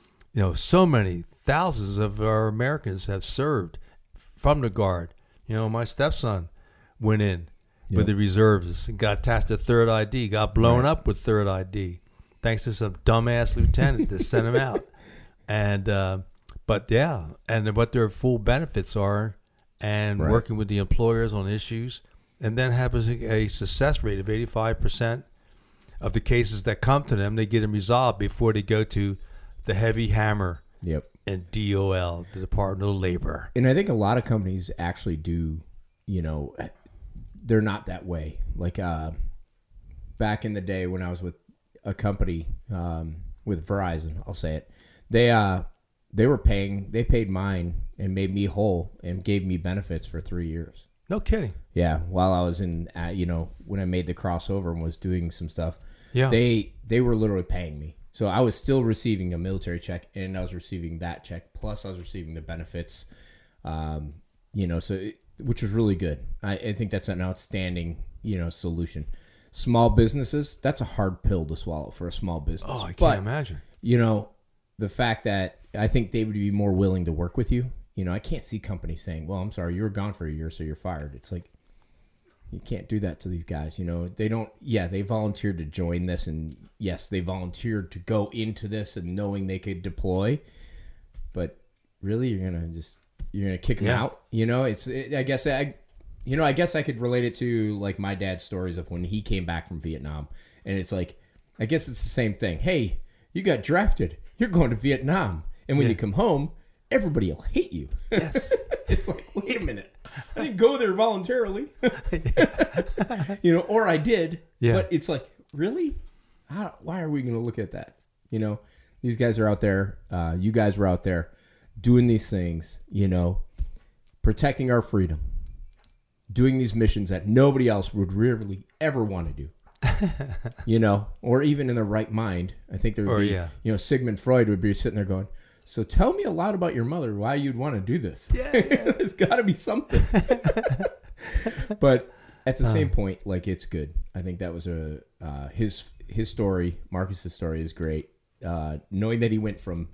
so many thousands of our Americans have served from the Guard. My stepson went in with the reservists and got attached to third ID, got blown up with third ID, thanks to some dumbass lieutenant that sent him out. And, but yeah, and what their full benefits are, and working with the employers on issues, and then having a success rate of 85% of the cases that come to them, they get them resolved before they go to the heavy hammer and DOL, the Department of Labor. And I think a lot of companies actually do, they're not that way. Like back in the day when I was with a company, with Verizon, I'll say it, they paid mine and made me whole and gave me benefits for 3 years. No kidding. Yeah. While I was in, when I made the crossover and was doing some stuff, they were literally paying me. So I was still receiving a military check, and I was receiving that check. Plus I was receiving the benefits, which was really good. I think that's an outstanding, solution. Small businesses, that's a hard pill to swallow for a small business. Oh, I can't imagine. The fact that I think they would be more willing to work with you. I can't see companies saying, well, I'm sorry, you were gone for a year, so you're fired. It's like, you can't do that to these guys. They don't, they volunteered to join this, and yes, they volunteered to go into this and knowing they could deploy, but really you're going to kick them out. I guess I could relate it to like my dad's stories of when he came back from Vietnam, and it's like, I guess it's the same thing. Hey, you got drafted. You're going to Vietnam. And when you come home, everybody will hate you. Yes. It's like, wait a minute. I didn't go there voluntarily. Or I did. Yeah. But it's like, really? Why are we going to look at that? These guys are out there. You guys were out there doing these things, protecting our freedom, doing these missions that nobody else would really ever want to do. Or even in their right mind. I think there would be, Sigmund Freud would be sitting there going, so tell me a lot about your mother, why you'd want to do this. Yeah. There's got to be something. But at the same point, like, it's good. I think that was his story, Marcus's story is great. Knowing that he went from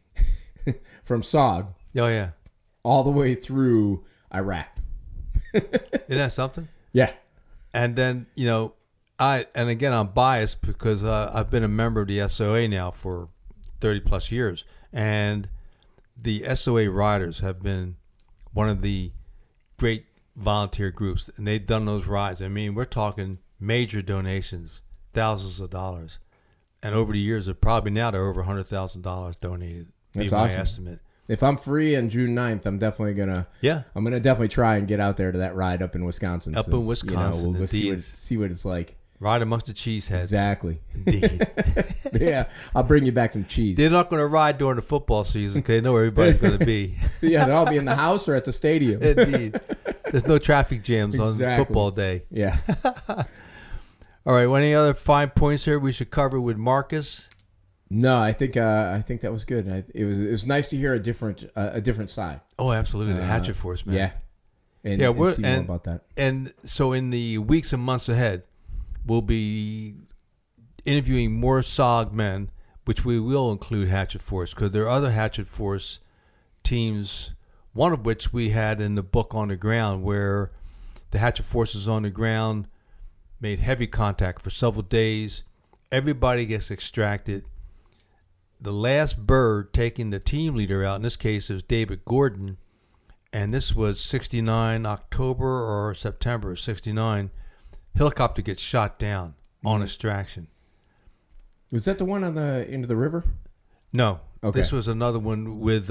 SOG all the way through Iraq. Isn't that something? Yeah. And then, I'm biased because I've been a member of the SOA now for 30 plus years, and the SOA riders have been one of the great volunteer groups, and they've done those rides. I mean, we're talking major donations, thousands of dollars, and over the years, probably now they're over $100,000 donated. That's awesome. My estimate. If I'm free on June 9th, I'm definitely gonna. Yeah. I'm gonna definitely try and get out there to that ride up in Wisconsin. In Wisconsin, we'll see what it's like. Right amongst the cheeseheads. Exactly. Indeed. Yeah, I'll bring you back some cheese. They're not going to ride during the football season because they know where everybody's going to be. Yeah, they'll all be in the house or at the stadium. Indeed. There's no traffic jams on football day. Yeah. All right, well, any other fine points here we should cover with Marcus? No, I think that was good. It was nice to hear a different side. Oh, absolutely, the Hatchet Force, man. Yeah, and see more about that. And so in the weeks and months ahead, we'll be interviewing more SOG men, which we will include Hatchet Force, because there are other Hatchet Force teams, one of which we had in the book On the Ground, where the Hatchet Forces on the ground made heavy contact for several days. Everybody gets extracted. The last bird taking the team leader out, in this case, is David Gordon, and this was 69, October or September of 69. Helicopter gets shot down on extraction. Was that the one on the end of the river? No. Okay. This was another one with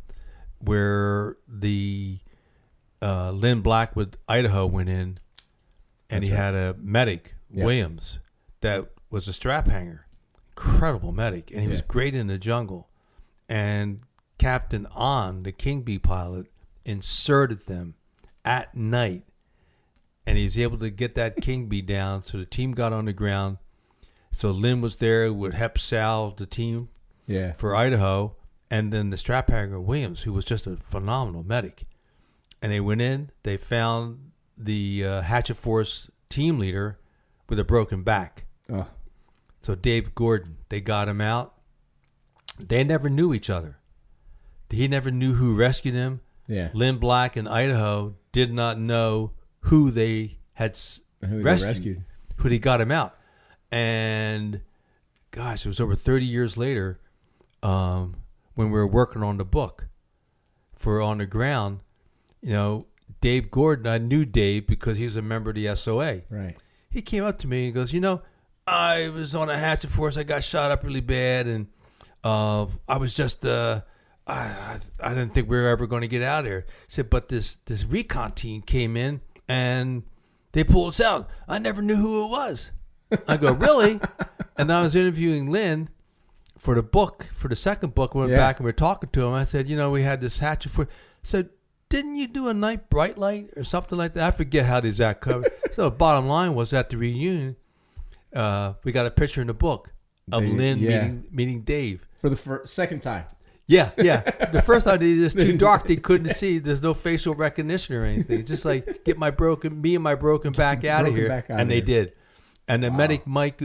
where the Lynn Blackwood, Idaho, went in, and he had a medic, Williams, that was a strap hanger. Incredible medic, and he was great in the jungle. And Captain On, the King Bee pilot, inserted them at night, and he was able to get that King Bee down. So the team got on the ground. So Lynn was there with Hep Sal, the team for Idaho, and then the strap hanger Williams, who was just a phenomenal medic. And they went in. They found the Hatchet Force team leader with a broken back. Oh. So Dave Gordon, they got him out. They never knew each other. He never knew who rescued him. Yeah. Lynn Black in Idaho did not know who they had rescued, who they got him out. And, gosh, it was over 30 years later when we were working on the book for On the Ground. You know, Dave Gordon, I knew Dave because he was a member of the SOA. Right. He came up to me and goes, I was on a Hatchet Force. I got shot up really bad, and I was just I didn't think we were ever going to get out of here. He said, but this recon team came in and they pulled us out. I never knew who it was. I go, really? And I was interviewing Lynn for the book, for the second book. We went back and we were talking to him. I said, we had this Hatchet Force. I said, didn't you do a Night Bright Light or something like that? I forget how the exact cover. So the bottom line was at the reunion, we got a picture in the book of Lynn meeting Dave. For the second time. Yeah. The first time it was too dark, they couldn't see. There's no facial recognition or anything. Just like, get me and my broken back out of here. And they did. And the medic, Mike,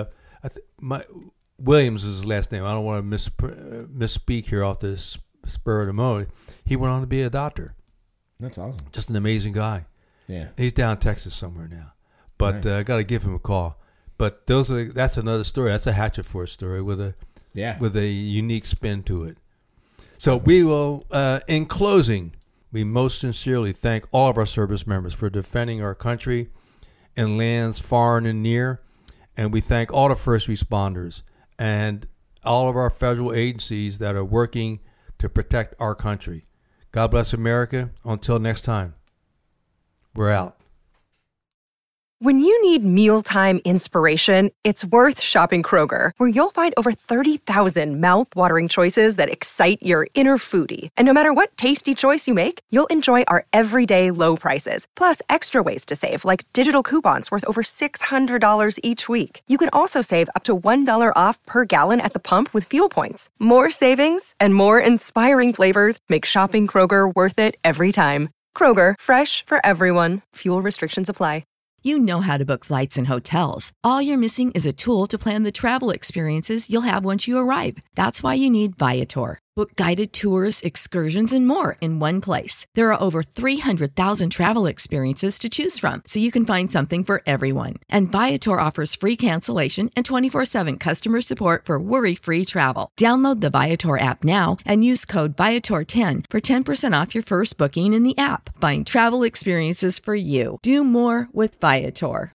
Williams is his last name. I don't want to misspeak here off the spur of the moment. He went on to be a doctor. That's awesome. Just an amazing guy. Yeah. He's down in Texas somewhere now. But I got to give him a call. But that's another story. That's a Hatchet Force story with a unique spin to it. So we will, in closing, we most sincerely thank all of our service members for defending our country in lands far and near. And we thank all the first responders and all of our federal agencies that are working to protect our country. God bless America. Until next time, we're out. When you need mealtime inspiration, it's worth shopping Kroger, where you'll find over 30,000 mouth-watering choices that excite your inner foodie. And no matter what tasty choice you make, you'll enjoy our everyday low prices, plus extra ways to save, like digital coupons worth over $600 each week. You can also save up to $1 off per gallon at the pump with fuel points. More savings and more inspiring flavors make shopping Kroger worth it every time. Kroger, fresh for everyone. Fuel restrictions apply. You know how to book flights and hotels. All you're missing is a tool to plan the travel experiences you'll have once you arrive. That's why you need Viator. Book guided tours, excursions, and more in one place. There are over 300,000 travel experiences to choose from, so you can find something for everyone. And Viator offers free cancellation and 24/7 customer support for worry-free travel. Download the Viator app now and use code Viator10 for 10% off your first booking in the app. Find travel experiences for you. Do more with Viator.